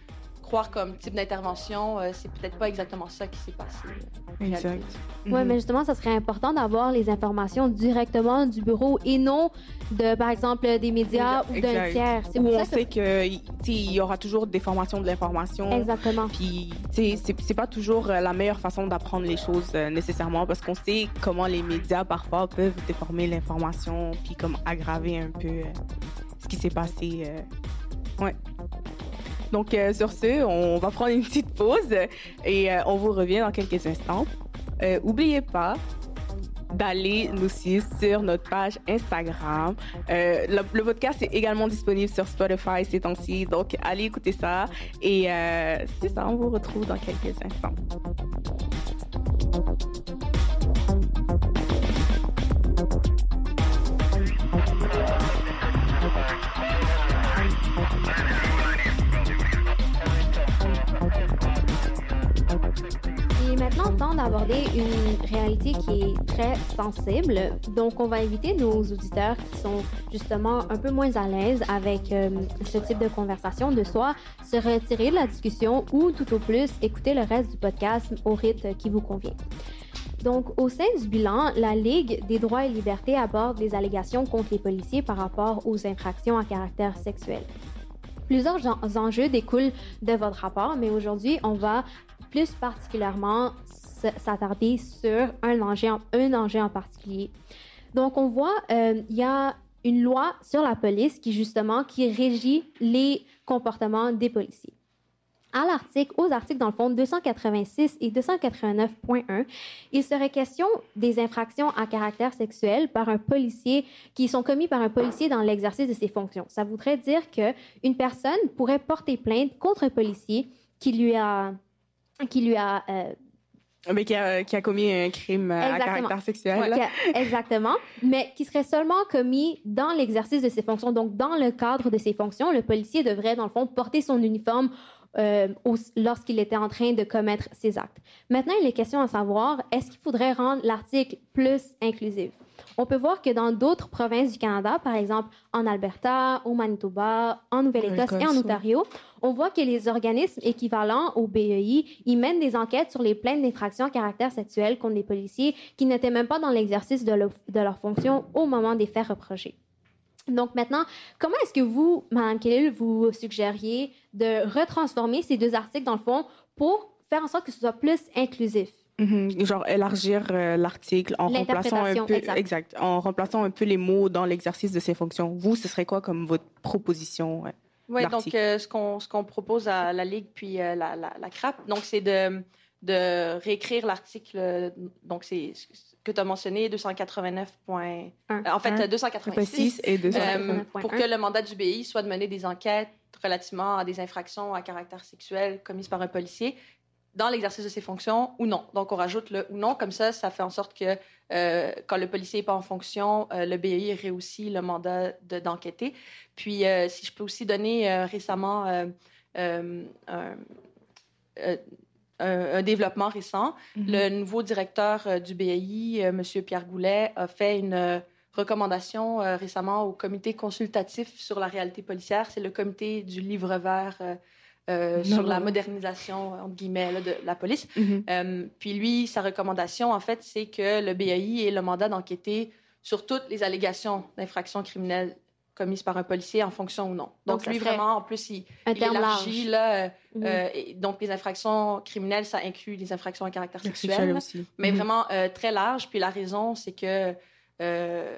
croire comme type d'intervention, euh, c'est peut-être pas exactement ça qui s'est passé. Euh, exact. Oui, Mm-hmm. mais justement, ça serait important d'avoir les informations directement du bureau et non de, par exemple, des médias Exact. ou d'un tiers. C'est Où pour on ça que- sait qu'il y aura toujours des formations de l'information. Exactement. Puis, tu sais, c'est c'est pas toujours euh, la meilleure façon d'apprendre les choses euh, nécessairement parce qu'on sait comment les médias parfois peuvent déformer l'information puis comme aggraver un peu euh, ce qui s'est passé. euh. Ouais. Donc, euh, sur ce, on va prendre une petite pause et euh, on vous revient dans quelques instants. Euh, oubliez pas d'aller nous suivre sur notre page Instagram. Euh, le, le podcast est également disponible sur Spotify ces temps-ci, donc allez écouter ça. Et euh, c'est ça, on vous retrouve dans quelques instants. Il est maintenant temps d'aborder une réalité qui est très sensible. Donc, on va inviter nos auditeurs qui sont justement un peu moins à l'aise avec euh, ce type de conversation de soit se retirer de la discussion ou tout au plus écouter le reste du podcast au rythme qui vous convient. Donc, au sein du bilan, la Ligue des droits et libertés aborde les allégations contre les policiers par rapport aux infractions à caractère sexuel. Plusieurs enjeux découlent de votre rapport, mais aujourd'hui, on va plus particulièrement s'attarder sur un enjeu, un enjeu en particulier. Donc, on voit, euh, il y a une loi sur la police qui, justement, qui régit les comportements des policiers. À l'article, aux articles, dans le fond, deux cent quatre-vingt-six et deux cent quatre-vingt-neuf point un, il serait question des infractions à caractère sexuel par un policier, qui sont commis par un policier dans l'exercice de ses fonctions. Ça voudrait dire qu'une personne pourrait porter plainte contre un policier qui lui a... qui lui a euh, Mais qui a, qui a commis un crime à caractère sexuel. Ouais, a, exactement, mais qui serait seulement commis dans l'exercice de ses fonctions. Donc, dans le cadre de ses fonctions, le policier devrait, dans le fond, porter son uniforme Euh, au, lorsqu'il était en train de commettre ces actes. Maintenant, il est question à savoir, est-ce qu'il faudrait rendre l'article plus inclusif? On peut voir que dans d'autres provinces du Canada, par exemple en Alberta, au Manitoba, en Nouvelle-Écosse et en Ontario, on voit que les organismes équivalents au B E I, ils mènent des enquêtes sur les plaintes d'infractions à caractère sexuel contre les policiers qui n'étaient même pas dans l'exercice de, le, de leur fonction au moment des faits reprochés. Donc maintenant, comment est-ce que vous, Mme Kelly, vous suggériez de retransformer ces deux articles, dans le fond, pour faire en sorte que ce soit plus inclusif? Mm-hmm. Genre élargir euh, l'article en remplaçant un peu, exact. exact, en remplaçant un peu les mots dans l'exercice de ses fonctions. Vous, ce serait quoi comme votre proposition? Ouais, oui, donc euh, ce qu'on ce qu'on propose à la Ligue puis euh, la, la, la C R A P, donc c'est de de réécrire l'article. Donc c'est que tu as mentionné, deux cent quatre-vingt-neuf point un. En fait, un, deux cent quatre-vingt-six et deux cent quatre-vingt-neuf euh, pour que le mandat du B I soit de mener des enquêtes relativement à des infractions à caractère sexuel commises par un policier dans l'exercice de ses fonctions ou non. Donc, on rajoute le ou non. Comme ça, ça fait en sorte que euh, quand le policier n'est pas en fonction, euh, le B I aurait aussi le mandat de, d'enquêter. Puis, euh, si je peux aussi donner euh, récemment euh, euh, un, euh, un, un développement récent, mm-hmm. le nouveau directeur euh, du B I, euh, M. Pierre Goulet, a fait une euh, recommandation euh, récemment au comité consultatif sur la réalité policière. C'est le comité du livre vert euh, Euh, sur la modernisation, entre guillemets, là, de la police. Mm-hmm. Euh, puis lui, sa recommandation, en fait, c'est que le B A I ait le mandat d'enquêter sur toutes les allégations d'infractions criminelles commises par un policier en fonction ou non. Donc, donc lui, vraiment, en plus, il, il élargit, là, euh, mm-hmm. euh, et donc les infractions criminelles, ça inclut les infractions à caractère sexuel, aussi. mais Mm-hmm. vraiment euh, très large. Puis la raison, c'est que euh,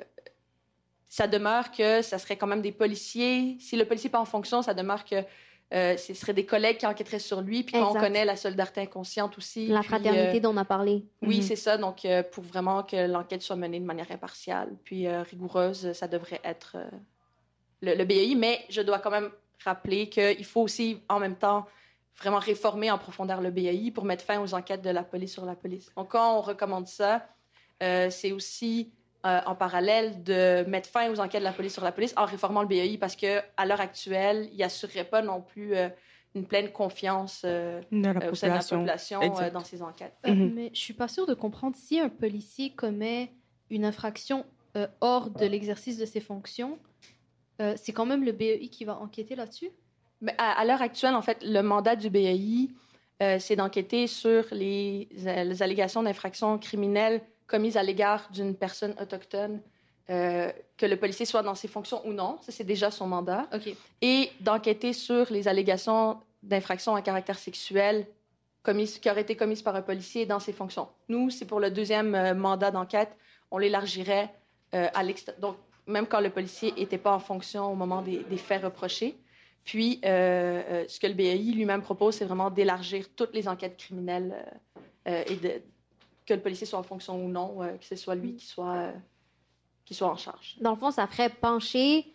ça demeure que ça serait quand même des policiers. Si le policier n'est pas en fonction, ça demeure que Euh, ce seraient des collègues qui enquêteraient sur lui, puis qu'on connaît la solidarité inconsciente aussi. La puis, fraternité euh, dont on a parlé. Oui, mm-hmm. c'est ça. Donc, euh, pour vraiment que l'enquête soit menée de manière impartiale, puis euh, rigoureuse, ça devrait être euh, le, le B E I. Mais je dois quand même rappeler qu'il faut aussi, en même temps, vraiment réformer en profondeur le B E I pour mettre fin aux enquêtes de la police sur la police. Donc, quand on recommande ça, euh, c'est aussi... Euh, en parallèle de mettre fin aux enquêtes de la police sur la police en réformant le B E I parce qu'à l'heure actuelle, il n'assurerait pas non plus euh, une pleine confiance euh, euh, au sein de la population euh, dans ces enquêtes. Euh, mm-hmm. Mais je ne suis pas sûre de comprendre si un policier commet une infraction euh, hors de l'exercice de ses fonctions, euh, c'est quand même le B E I qui va enquêter là-dessus? Mais à, à l'heure actuelle, en fait, le mandat du B A I, euh, c'est d'enquêter sur les, les allégations d'infractions criminelles commises à l'égard d'une personne autochtone, euh, que le policier soit dans ses fonctions ou non. Ça, c'est déjà son mandat. OK. Et d'enquêter sur les allégations d'infractions à caractère sexuel commises, qui auraient été commises par un policier dans ses fonctions. Nous, c'est pour le deuxième euh, mandat d'enquête. On l'élargirait euh, à l'extérieur. Donc, même quand le policier n'était pas en fonction au moment des, des faits reprochés. Puis, euh, euh, ce que le B A I lui-même propose, c'est vraiment d'élargir toutes les enquêtes criminelles euh, euh, et de, que le policier soit en fonction ou non, euh, que ce soit lui qui soit, euh, qui soit en charge. Dans le fond, ça ferait pencher,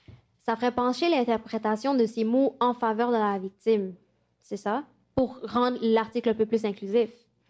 ça ferait pencher l'interprétation de ces mots en faveur de la victime. C'est ça? Pour rendre l'article un peu plus inclusif.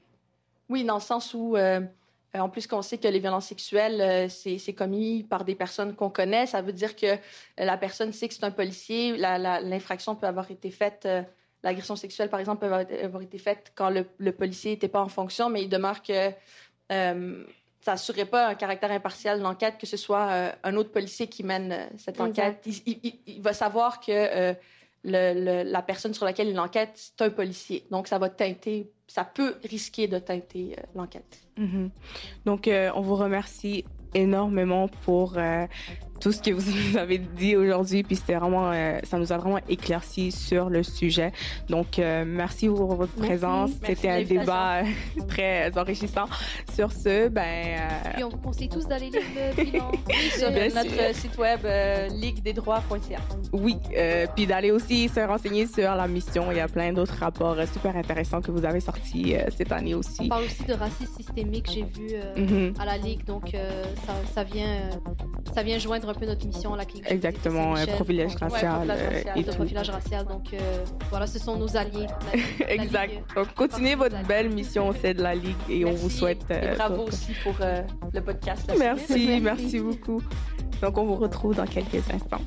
Oui, dans le sens où... Euh, En plus, qu'on sait que les violences sexuelles, euh, c'est, c'est commis par des personnes qu'on connaît. Ça veut dire que la personne sait que c'est un policier. La, la, l'infraction peut avoir été faite, euh, l'agression sexuelle, par exemple, peut avoir, avoir été faite quand le, le policier n'était pas en fonction, mais il demeure que euh, ça n'assurerait pas un caractère impartial de l'enquête, que ce soit euh, un autre policier qui mène euh, cette enquête. Il, il, il, il va savoir que euh, le, le, la personne sur laquelle il enquête, c'est un policier. Donc, ça va teinter, ça peut risquer de teinter euh, l'enquête. Mm-hmm. Donc, euh, on vous remercie énormément pour euh, tout ce que vous nous avez dit aujourd'hui. Puis, c'était vraiment, euh, ça nous a vraiment éclairci sur le sujet. Donc, euh, merci pour votre merci. présence. Merci. C'était un débat très enrichissant. Sur ce, ben... Euh... Puis, on vous conseille tous d'aller lire le bilan. Sur notre site web, euh, ligue des droits point c a. Oui, euh, puis d'aller aussi se renseigner sur la mission. Il y a plein d'autres rapports euh, super intéressants que vous avez sortis euh, cette année aussi. On parle aussi de racisme systémique, j'ai vu euh, mm-hmm. à la Ligue. Donc, euh, ça, ça, vient, euh, ça vient joindre un peu notre mission, la clinique. Exactement, un profilage racial ouais, euh, et de tout. profilage racial. Donc, euh, voilà, ce sont nos alliés. La, exact. la Ligue, donc, continuez votre belle mission au sein de la Ligue et merci. On vous souhaite... Euh, et bravo donc... aussi pour euh, le podcast. Merci, merci, merci beaucoup. Donc, on vous retrouve dans quelques instants.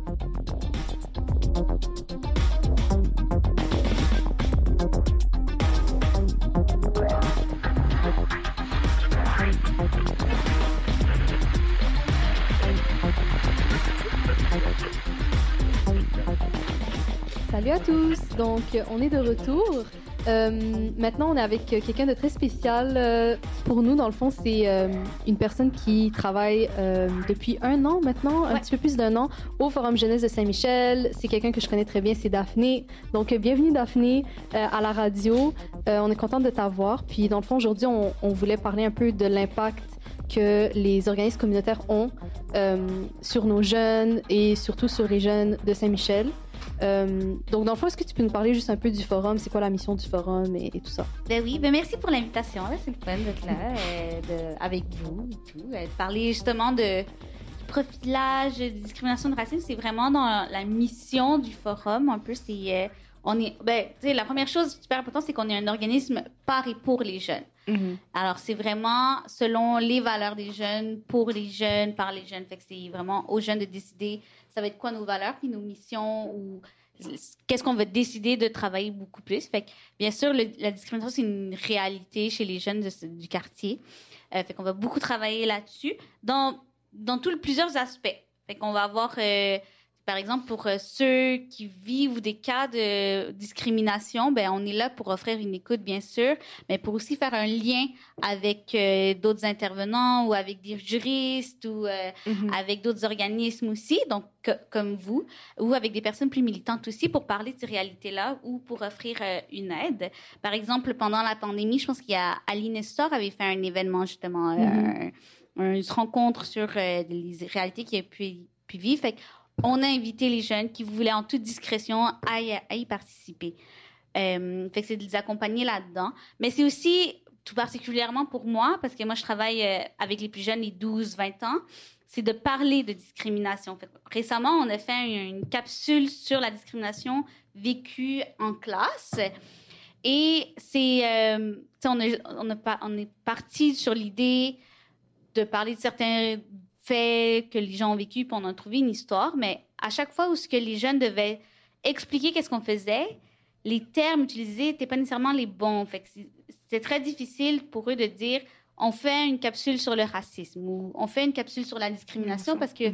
Salut à tous! Donc, on est de retour. Euh, maintenant, on est avec quelqu'un de très spécial. Euh, pour nous, dans le fond, c'est euh, une personne qui travaille euh, depuis un an maintenant, un ouais. petit peu plus d'un an, au Forum Jeunesse de Saint-Michel. C'est quelqu'un que je connais très bien, c'est Daphné. Donc, bienvenue Daphné euh, à la radio. Euh, on est contente de t'avoir. Puis, dans le fond, aujourd'hui, on, on voulait parler un peu de l'impact que les organismes communautaires ont euh, sur nos jeunes et surtout sur les jeunes de Saint-Michel. Euh, donc, dans le fond, est-ce que tu peux nous parler juste un peu du forum? C'est quoi la mission du forum et, et tout ça? Ben oui, ben merci pour l'invitation. Là, c'est le fun d'être là euh, de, avec vous et tout. Euh, de parler justement de profilage, de discrimination de racisme. C'est vraiment dans la mission du forum. Un peu, c'est... Euh, on est, ben, tu sais, la première chose super importante, c'est qu'on est un organisme par et pour les jeunes. Mm-hmm. Alors, c'est vraiment selon les valeurs des jeunes, pour les jeunes, par les jeunes. Fait que c'est vraiment aux jeunes de décider ça va être quoi nos valeurs, puis nos missions, ou qu'est-ce qu'on va décider de travailler beaucoup plus. Fait que, bien sûr, le, la discrimination, c'est une réalité chez les jeunes de, du quartier. Euh, fait qu'on va beaucoup travailler là-dessus, dans, dans tous, plusieurs aspects. Fait qu'on va avoir... Euh, Par exemple, pour euh, ceux qui vivent des cas de discrimination, ben, on est là pour offrir une écoute, bien sûr, mais pour aussi faire un lien avec euh, d'autres intervenants ou avec des juristes ou euh, mm-hmm. avec d'autres organismes aussi, donc que, comme vous, ou avec des personnes plus militantes aussi pour parler de ces réalités-là ou pour offrir euh, une aide. Par exemple, pendant la pandémie, je pense qu'il y a Ali Nestor avait fait un événement, justement, mm-hmm. euh, un, une rencontre sur euh, les réalités qu'il a pu, pu vivre. Fait on a invité les jeunes qui voulaient en toute discrétion à y, à y participer. Euh, fait que c'est de les accompagner là-dedans. Mais c'est aussi, tout particulièrement pour moi, parce que moi, je travaille avec les plus jeunes, les douze vingt ans, c'est de parler de discrimination. Fait que récemment, on a fait une, une capsule sur la discrimination vécue en classe. Et c'est, euh, on, a, on, a, on est parti sur l'idée de parler de certains fait que les gens ont vécu, puis on a trouvé une histoire, mais à chaque fois où ce que les jeunes devaient expliquer qu'est-ce qu'on faisait, les termes utilisés n'étaient pas nécessairement les bons. Fait que c'était très difficile pour eux de dire on fait une capsule sur le racisme ou on fait une capsule sur la discrimination parce que mm-hmm.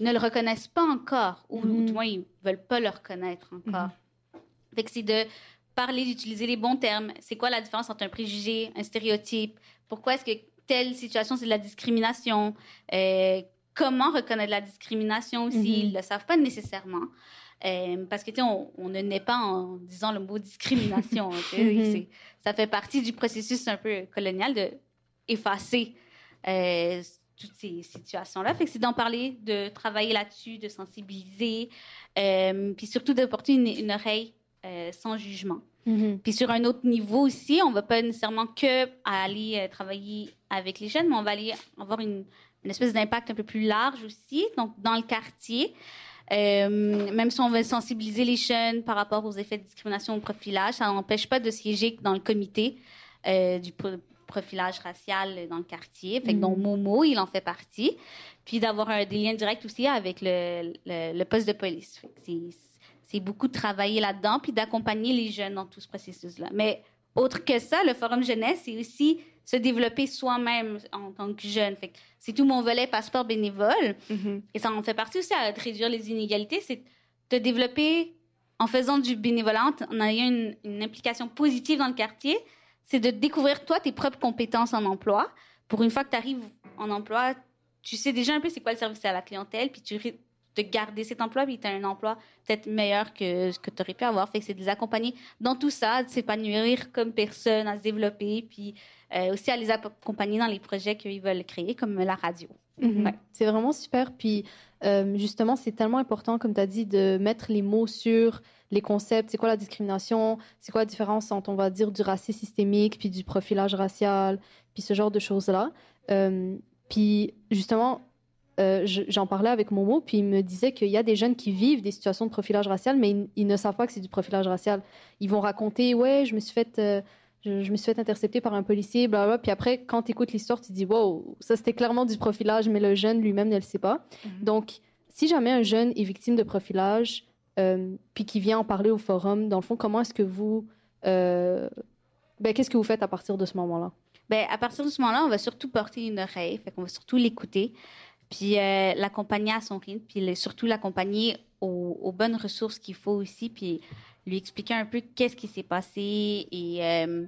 ne le reconnaissent pas encore, ou, Mm-hmm. ou du moins, ils veulent pas le reconnaître encore. Mm-hmm. Fait que c'est de parler, d'utiliser les bons termes. C'est quoi la différence entre un préjugé, un stéréotype? Pourquoi est-ce que telle situation, c'est de la discrimination? Euh, comment reconnaître la discrimination aussi? Mm-hmm. Ils le savent pas nécessairement. Euh, parce que, tu sais, on, on ne naît pas en disant le mot discrimination. Mm-hmm. c'est, ça fait partie du processus un peu colonial de effacer euh, toutes ces situations-là. Fait que c'est d'en parler, de travailler là-dessus, de sensibiliser, euh, puis surtout de porter une, une oreille euh, sans jugement. Mm-hmm. Puis sur un autre niveau aussi, on ne va pas nécessairement que aller euh, travailler avec les jeunes, mais on va aller avoir une, une espèce d'impact un peu plus large aussi, donc dans le quartier. Euh, même si on veut sensibiliser les jeunes par rapport aux effets de discrimination au profilage, ça n'empêche pas de siéger dans le comité euh, du pro- profilage racial dans le quartier. Fait que donc Momo, il en fait partie. Puis d'avoir un, des liens directs aussi avec le, le, le poste de police. Fait que c'est, c'est beaucoup de travailler là-dedans puis d'accompagner les jeunes dans tout ce processus-là. Mais autre que ça, le Forum Jeunesse, c'est aussi se développer soi-même en tant que jeune. Fait que c'est tout mon volet passeport bénévole. Mm-hmm. Et ça en fait partie aussi à réduire les inégalités. C'est de développer en faisant du bénévolat, en ayant une, une implication positive dans le quartier. C'est de découvrir, toi, tes propres compétences en emploi. Pour une fois que tu arrives en emploi, tu sais déjà un peu c'est quoi le service à la clientèle, puis tu risques de garder cet emploi, puis tu as un emploi peut-être meilleur que ce que tu aurais pu avoir. Fait que c'est de les accompagner dans tout ça, de s'épanouir comme personne, à se développer, puis euh, aussi à les accompagner dans les projets qu'ils veulent créer, comme la radio. Mm-hmm. Ouais. C'est vraiment super. Puis, euh, justement, c'est tellement important, comme tu as dit, de mettre les mots sur les concepts. C'est quoi la discrimination? C'est quoi la différence entre, on va dire, du racisme systémique puis du profilage racial, puis ce genre de choses-là. Euh, puis, justement, euh, je, j'en parlais avec Momo, puis il me disait qu'il y a des jeunes qui vivent des situations de profilage racial, mais ils, ils ne savent pas que c'est du profilage racial. Ils vont raconter, ouais, je me suis fait... Euh, Je, je me suis fait intercepter par un policier, blablabla. Puis après, quand tu écoutes l'histoire, tu te dis, wow, ça c'était clairement du profilage, mais le jeune lui-même ne le sait pas. Mm-hmm. Donc, si jamais un jeune est victime de profilage, euh, puis qui vient en parler au forum, dans le fond, comment est-ce que vous. Euh, ben, qu'est-ce que vous faites à partir de ce moment-là? Ben, à partir de ce moment-là, on va surtout porter une oreille, fait qu'on va surtout l'écouter, puis euh, l'accompagner à son rythme, puis le, surtout l'accompagner aux, aux bonnes ressources qu'il faut aussi, puis lui expliquer un peu qu'est-ce qui s'est passé et euh,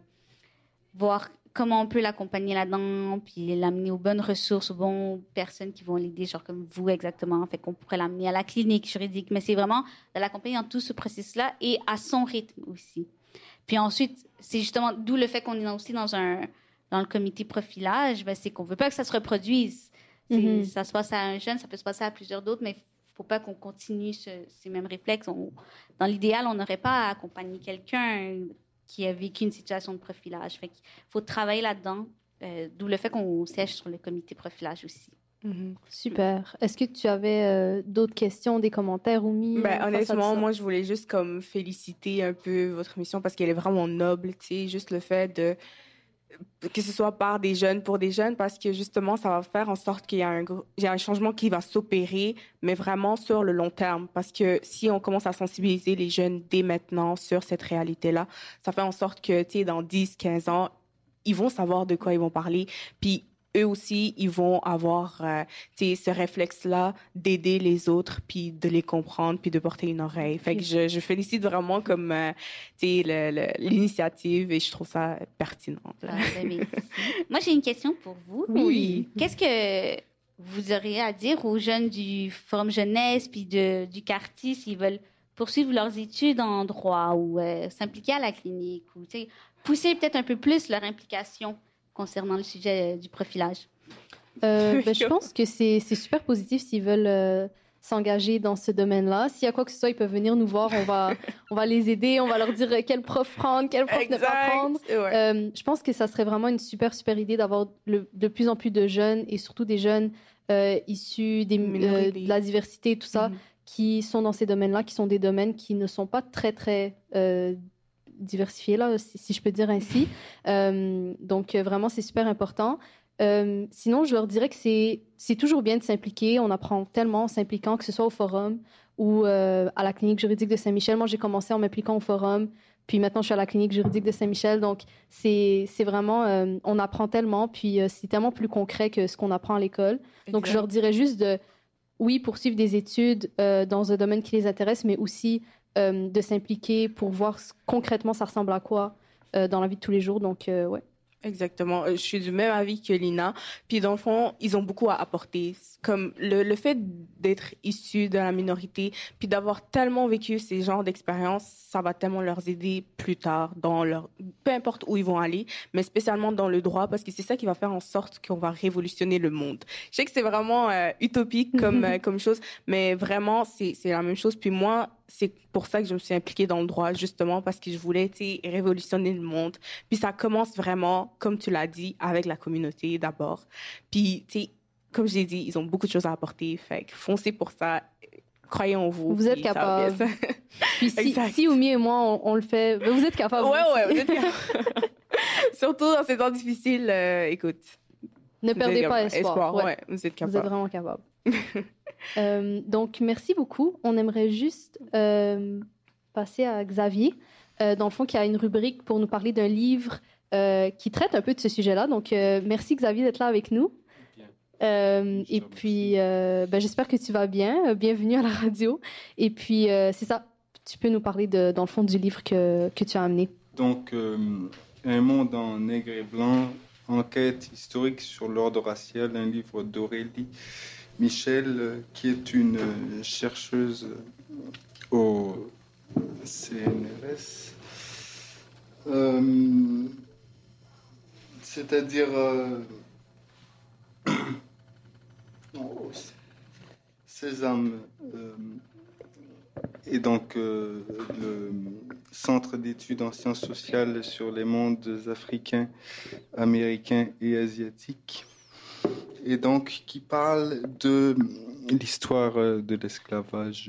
voir comment on peut l'accompagner là-dedans, puis l'amener aux bonnes ressources, aux bonnes personnes qui vont l'aider, genre comme vous exactement. Fait qu'on pourrait l'amener à la clinique juridique, mais c'est vraiment de l'accompagner dans tout ce processus-là et à son rythme aussi. Puis ensuite, c'est justement d'où le fait qu'on est aussi dans un dans le comité profilage, ben c'est qu'on veut pas que ça se reproduise. Mm-hmm. Ça se passe à un jeune, ça peut se passer à plusieurs d'autres, mais il ne faut pas qu'on continue ce, ces mêmes réflexes. On, dans l'idéal, on n'aurait pas à accompagner quelqu'un qui a vécu une situation de profilage. Fait qu'il faut travailler là-dedans, euh, d'où le fait qu'on siège sur le comité profilage aussi. Mm-hmm. Super. Est-ce que tu avais euh, d'autres questions, des commentaires, Oumi? Ben, honnêtement, moi, je voulais juste comme féliciter un peu votre mission parce qu'elle est vraiment noble, tu sais, juste le fait de que ce soit par des jeunes pour des jeunes, parce que justement, ça va faire en sorte qu'il y a un, il y a un changement qui va s'opérer, mais vraiment sur le long terme. Parce que si on commence à sensibiliser les jeunes dès maintenant sur cette réalité-là, ça fait en sorte que, tu sais, dans dix, quinze ans, ils vont savoir de quoi ils vont parler. Puis eux aussi, ils vont avoir euh, ce réflexe-là d'aider les autres, puis de les comprendre, puis de porter une oreille. Fait que je, je félicite vraiment comme euh, le, le, l'initiative et je trouve ça pertinent. Ah, ben, moi, j'ai une question pour vous. Oui. Qu'est-ce que vous auriez à dire aux jeunes du Forum Jeunesse puis de, du quartier s'ils veulent poursuivre leurs études en droit ou euh, s'impliquer à la clinique ou pousser peut-être un peu plus leur implication concernant le sujet du profilage? Euh, ben, je pense que c'est, c'est super positif s'ils veulent euh, s'engager dans ce domaine-là. S'il y a quoi que ce soit, ils peuvent venir nous voir. On va, on va les aider. On va leur dire quel prof prendre, quel prof exact. ne pas prendre. Ouais. Euh, je pense que ça serait vraiment une super, super idée d'avoir le, de plus en plus de jeunes et surtout des jeunes euh, issus des, euh, de la diversité et tout ça mm-hmm. qui sont dans ces domaines-là, qui sont des domaines qui ne sont pas très, très... Euh, diversifiés, là, si, si je peux dire ainsi. Euh, donc, euh, vraiment, c'est super important. Euh, sinon, je leur dirais que c'est, c'est toujours bien de s'impliquer. On apprend tellement en s'impliquant, que ce soit au forum ou euh, à la clinique juridique de Saint-Michel. Moi, j'ai commencé en m'impliquant au forum, puis maintenant, je suis à la clinique juridique de Saint-Michel. Donc, c'est, c'est vraiment... Euh, on apprend tellement, puis euh, c'est tellement plus concret que ce qu'on apprend à l'école. Exact. Donc, je leur dirais juste de oui, poursuivre des études euh, dans un domaine qui les intéresse, mais aussi euh, de s'impliquer pour voir c- concrètement ça ressemble à quoi euh, dans la vie de tous les jours. Donc, euh, ouais. Exactement. Je suis du même avis que Lina. Puis dans le fond, ils ont beaucoup à apporter. Comme le, le fait d'être issu de la minorité, puis d'avoir tellement vécu ces genres d'expériences, ça va tellement leur aider plus tard dans leur, peu importe où ils vont aller, mais spécialement dans le droit, parce que c'est ça qui va faire en sorte qu'on va révolutionner le monde. Je sais que c'est vraiment euh, utopique comme euh, comme chose, mais vraiment c'est c'est la même chose. Puis moi, c'est pour ça que je me suis impliquée dans le droit, justement parce que je voulais, tu sais, révolutionner le monde. Puis ça commence vraiment, comme tu l'as dit, avec la communauté d'abord. Puis, tu sais, comme je l'ai dit, ils ont beaucoup de choses à apporter. Fait que foncez pour ça. Croyez en vous. Vous êtes capable. Puis si, si Oumi et moi, on, on le fait, ben vous êtes capable. Ouais, ouais, vous êtes capable. Surtout dans ces temps difficiles, euh, écoute. Ne perdez pas espoir. espoir ouais. ouais, vous êtes capable. Vous êtes vraiment capable. euh, donc, merci beaucoup. On aimerait juste euh, passer à Xavier, euh, dans le fond, qui a une rubrique pour nous parler d'un livre euh, qui traite un peu de ce sujet-là. Donc, euh, merci Xavier d'être là avec nous. Euh, et puis, euh, ben, j'espère que tu vas bien. Euh, bienvenue à la radio. Et puis, euh, c'est ça. Tu peux nous parler, de, dans le fond, du livre que, que tu as amené. Donc, euh, Un monde en nègre et blanc, enquête historique sur l'ordre racial, un livre d'Aurélie Michel, euh, qui est une euh, chercheuse au C N R S. Euh, c'est-à-dire... Euh, Oh, Sésame euh, et donc euh, le Centre d'études en sciences sociales sur les mondes africains, américains et asiatiques, et donc qui parle de l'histoire de l'esclavage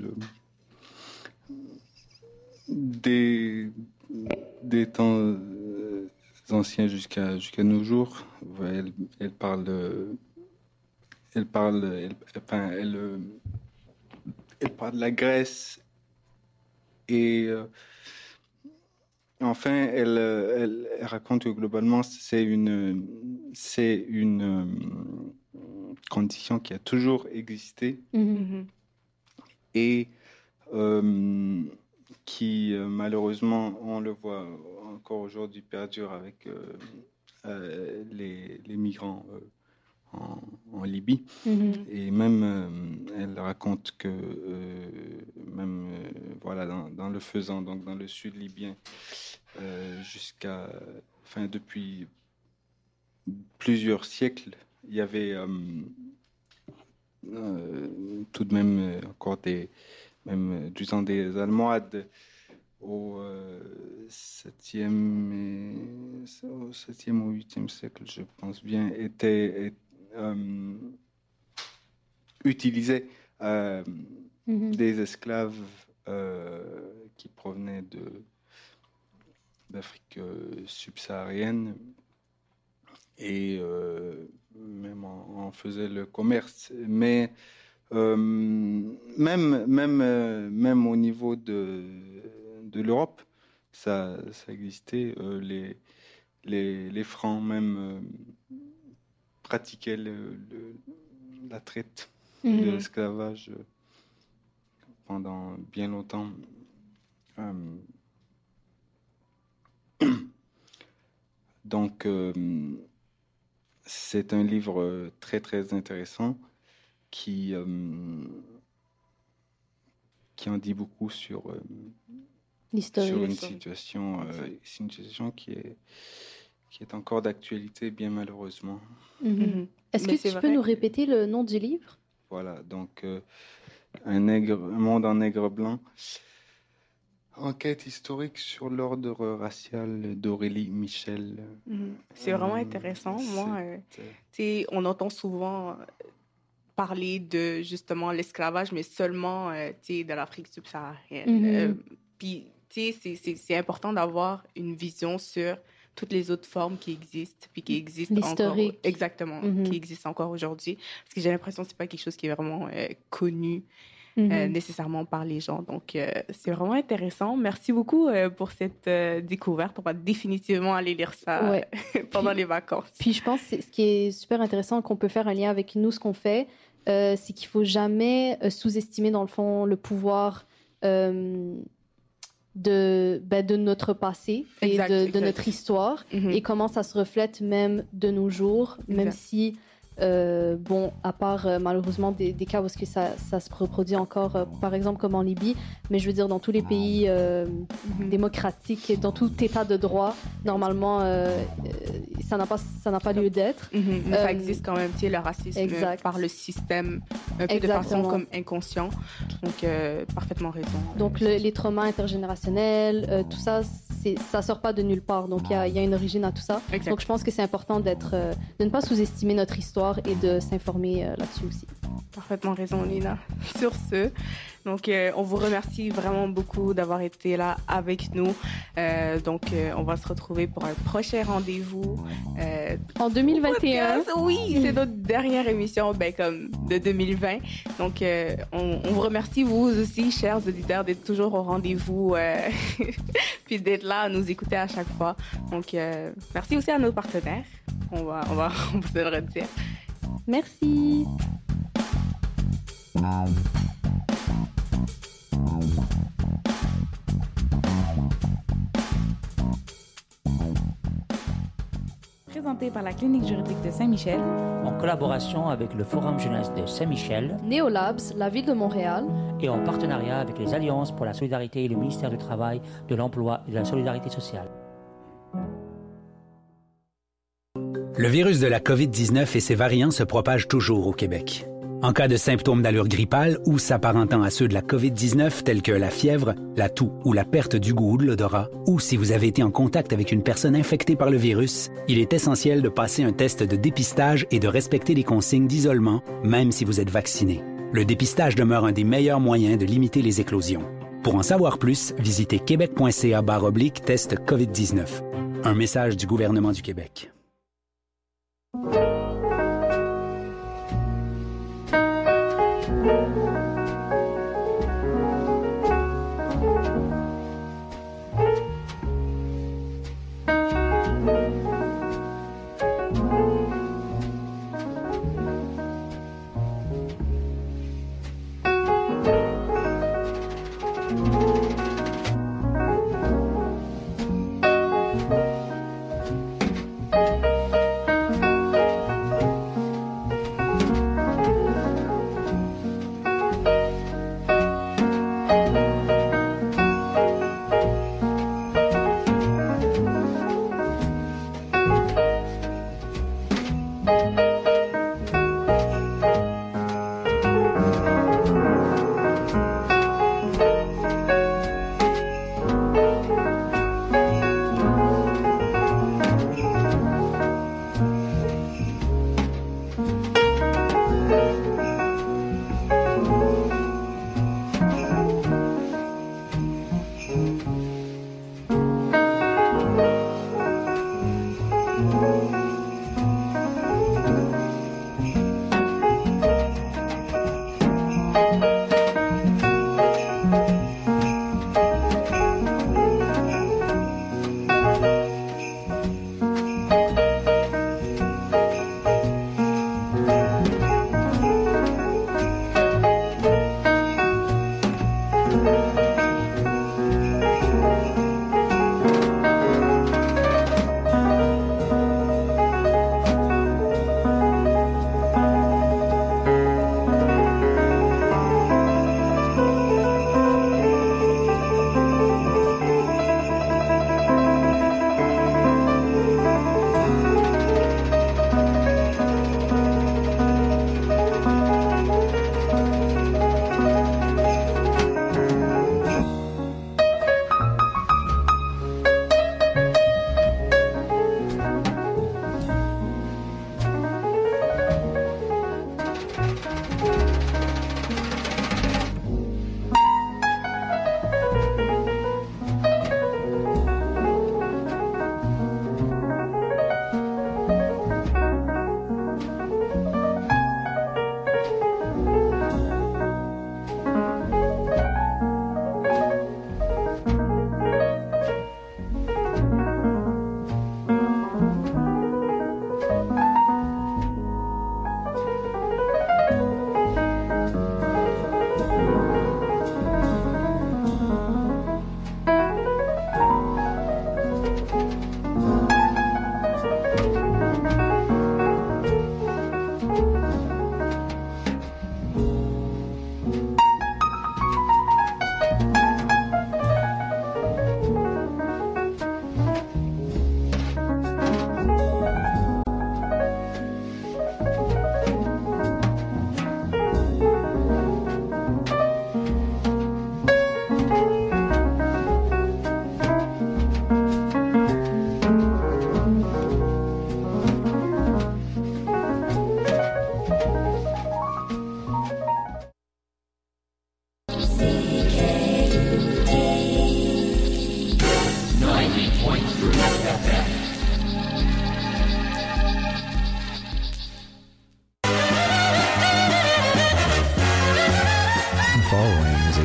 des, des temps anciens jusqu'à jusqu'à nos jours. Elle, elle parle de Elle parle, elle, enfin, elle, elle parle de la Grèce et euh, enfin, elle, elle, elle raconte que globalement, c'est une, c'est une euh, condition qui a toujours existé mm-hmm. et euh, qui, euh, malheureusement, on le voit encore aujourd'hui, perdure avec euh, euh, les, les migrants. Euh, En, en Libye. Mm-hmm. Et même, euh, elle raconte que, euh, même, euh, voilà, dans, dans le Fezzan, donc dans le sud libyen, euh, jusqu'à, enfin, depuis plusieurs siècles, il y avait euh, euh, tout de même euh, encore des, même, du temps des Almohades, au euh, septième et, au septième ou huitième siècle, je pense bien, était, était Euh, utilisaient euh, mm-hmm. des esclaves euh, qui provenaient de, d'Afrique euh, subsaharienne et euh, même en, en faisaient le commerce. Mais euh, même, même, euh, même au niveau de, de l'Europe, ça, ça existait. Euh, les, les, les Francs même... Euh, pratiquaient le, le, la traite mm-hmm. de l'esclavage pendant bien longtemps. Euh, donc, euh, c'est un livre très, très intéressant qui, euh, qui en dit beaucoup sur, euh, sur une situation, euh, c'est une situation qui est qui est encore d'actualité, bien malheureusement. Mm-hmm. Est-ce Mais que tu peux nous répéter le nom du livre? Voilà, donc euh, un, nègre, un monde en nègre blanc, enquête historique sur l'ordre racial d'Aurélie Michel. Mm-hmm. C'est vraiment euh, intéressant. Moi, euh, on entend souvent parler de justement l'esclavage, mais seulement euh, de l'Afrique subsaharienne. Mm-hmm. Euh, puis, c'est, c'est, c'est important d'avoir une vision sur toutes les autres formes qui existent, puis qui existent encore... Exactement, mm-hmm. qui existent encore aujourd'hui. Parce que j'ai l'impression que c'est pas quelque chose qui est vraiment euh, connu mm-hmm. euh, nécessairement par les gens. Donc, euh, c'est vraiment intéressant. Merci beaucoup euh, pour cette euh, découverte. On va définitivement aller lire ça ouais. pendant puis, les vacances. Puis, je pense que ce qui est super intéressant, qu'on peut faire un lien avec nous, ce qu'on fait, euh, c'est qu'il faut jamais euh, sous-estimer, dans le fond, le pouvoir euh, de, ben, de notre passé Exact, et de, exact. de notre histoire Mhm. et comment ça se reflète même de nos jours, même Exact. si, euh, bon, à part euh, malheureusement des, des cas où est-ce que ça, ça se reproduit encore, euh, par exemple comme en Libye, mais je veux dire dans tous les pays euh, démocratiques, dans tout état de droit, normalement, euh, euh, ça n'a pas, ça n'a pas lieu d'être. Mhm. Mais ça Euh, existe quand même, tu sais, le racisme exact. par le système, un peu de Exactement. façon comme inconscient. Donc, euh, parfaitement raison. Donc, le- les traumas intergénérationnels, euh, tout ça, c'est, ça sort pas de nulle part. Donc, il y a, il y a une origine à tout ça. Exact. Donc, je pense que c'est important d'être, euh, de ne pas sous-estimer notre histoire et de s'informer euh, là-dessus aussi. Parfaitement raison, Lina. Sur ce, donc, euh, on vous remercie vraiment beaucoup d'avoir été là avec nous. Euh, donc, euh, on va se retrouver pour un prochain rendez-vous. Euh, en deux mille vingt et un. Podcast. Oui, c'est notre dernière émission, ben, comme de deux mille vingt. Donc, euh, on, on vous remercie, vous aussi, chers auditeurs, d'être toujours au rendez-vous, euh, puis d'être là à nous écouter à chaque fois. Donc, euh, merci aussi à nos partenaires. On va, on va, on va se le redire. Merci. Présenté par la Clinique juridique de Saint-Michel, en collaboration avec le Forum jeunesse de Saint-Michel, Néolabs, la ville de Montréal, et en partenariat avec les Alliances pour la solidarité et le ministère du Travail, de l'Emploi et de la Solidarité sociale. Le virus de la covid dix-neuf et ses variants se propagent toujours au Québec. En cas de symptômes d'allure grippale ou s'apparentant à ceux de la covid dix-neuf tels que la fièvre, la toux ou la perte du goût ou de l'odorat, ou si vous avez été en contact avec une personne infectée par le virus, il est essentiel de passer un test de dépistage et de respecter les consignes d'isolement, même si vous êtes vacciné. Le dépistage demeure un des meilleurs moyens de limiter les éclosions. Pour en savoir plus, visitez québec.ca barre oblique test covid dix-neuf. Un message du gouvernement du Québec.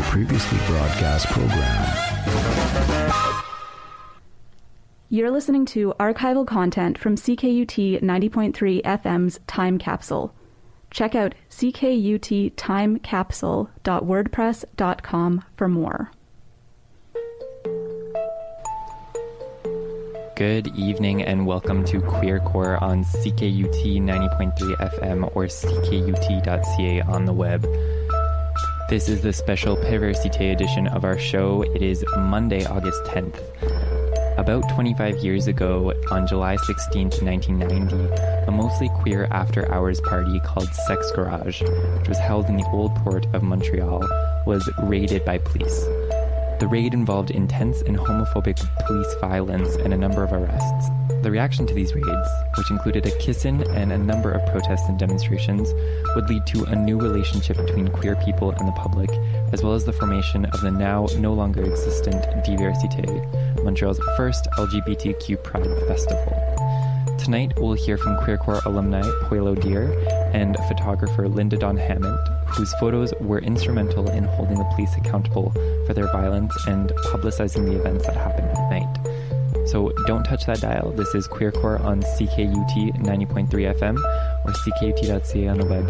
previously broadcast program. You're listening to archival content from C K U T ninety point three F M's Time Capsule. Check out c k u t time capsule dot wordpress dot com for more. Good evening and welcome to Queercore on C K U T ninety point three F M or c k u t dot c a on the web. This is the special Perversité edition of our show. It is Monday, August tenth. About twenty-five years ago, on July sixteenth, nineteen ninety, a mostly queer after-hours party called Sex Garage, which was held in the Old Port of Montreal, was raided by police. The raid involved intense and homophobic police violence and a number of arrests. The reaction to these raids, which included a kiss-in and a number of protests and demonstrations, would lead to a new relationship between queer people and the public, as well as the formation of the now no longer existent Diversité, Montreal's first L G B T Q Pride Festival. Tonight, we'll hear from Queercore alumni Poilo Deer and photographer Linda Dawn Hammond, whose photos were instrumental in holding the police accountable for their violence and publicizing the events that happened that night. So don't touch that dial. This is Queercore on C K U T ninety point three F M or c k u t dot c a on the web.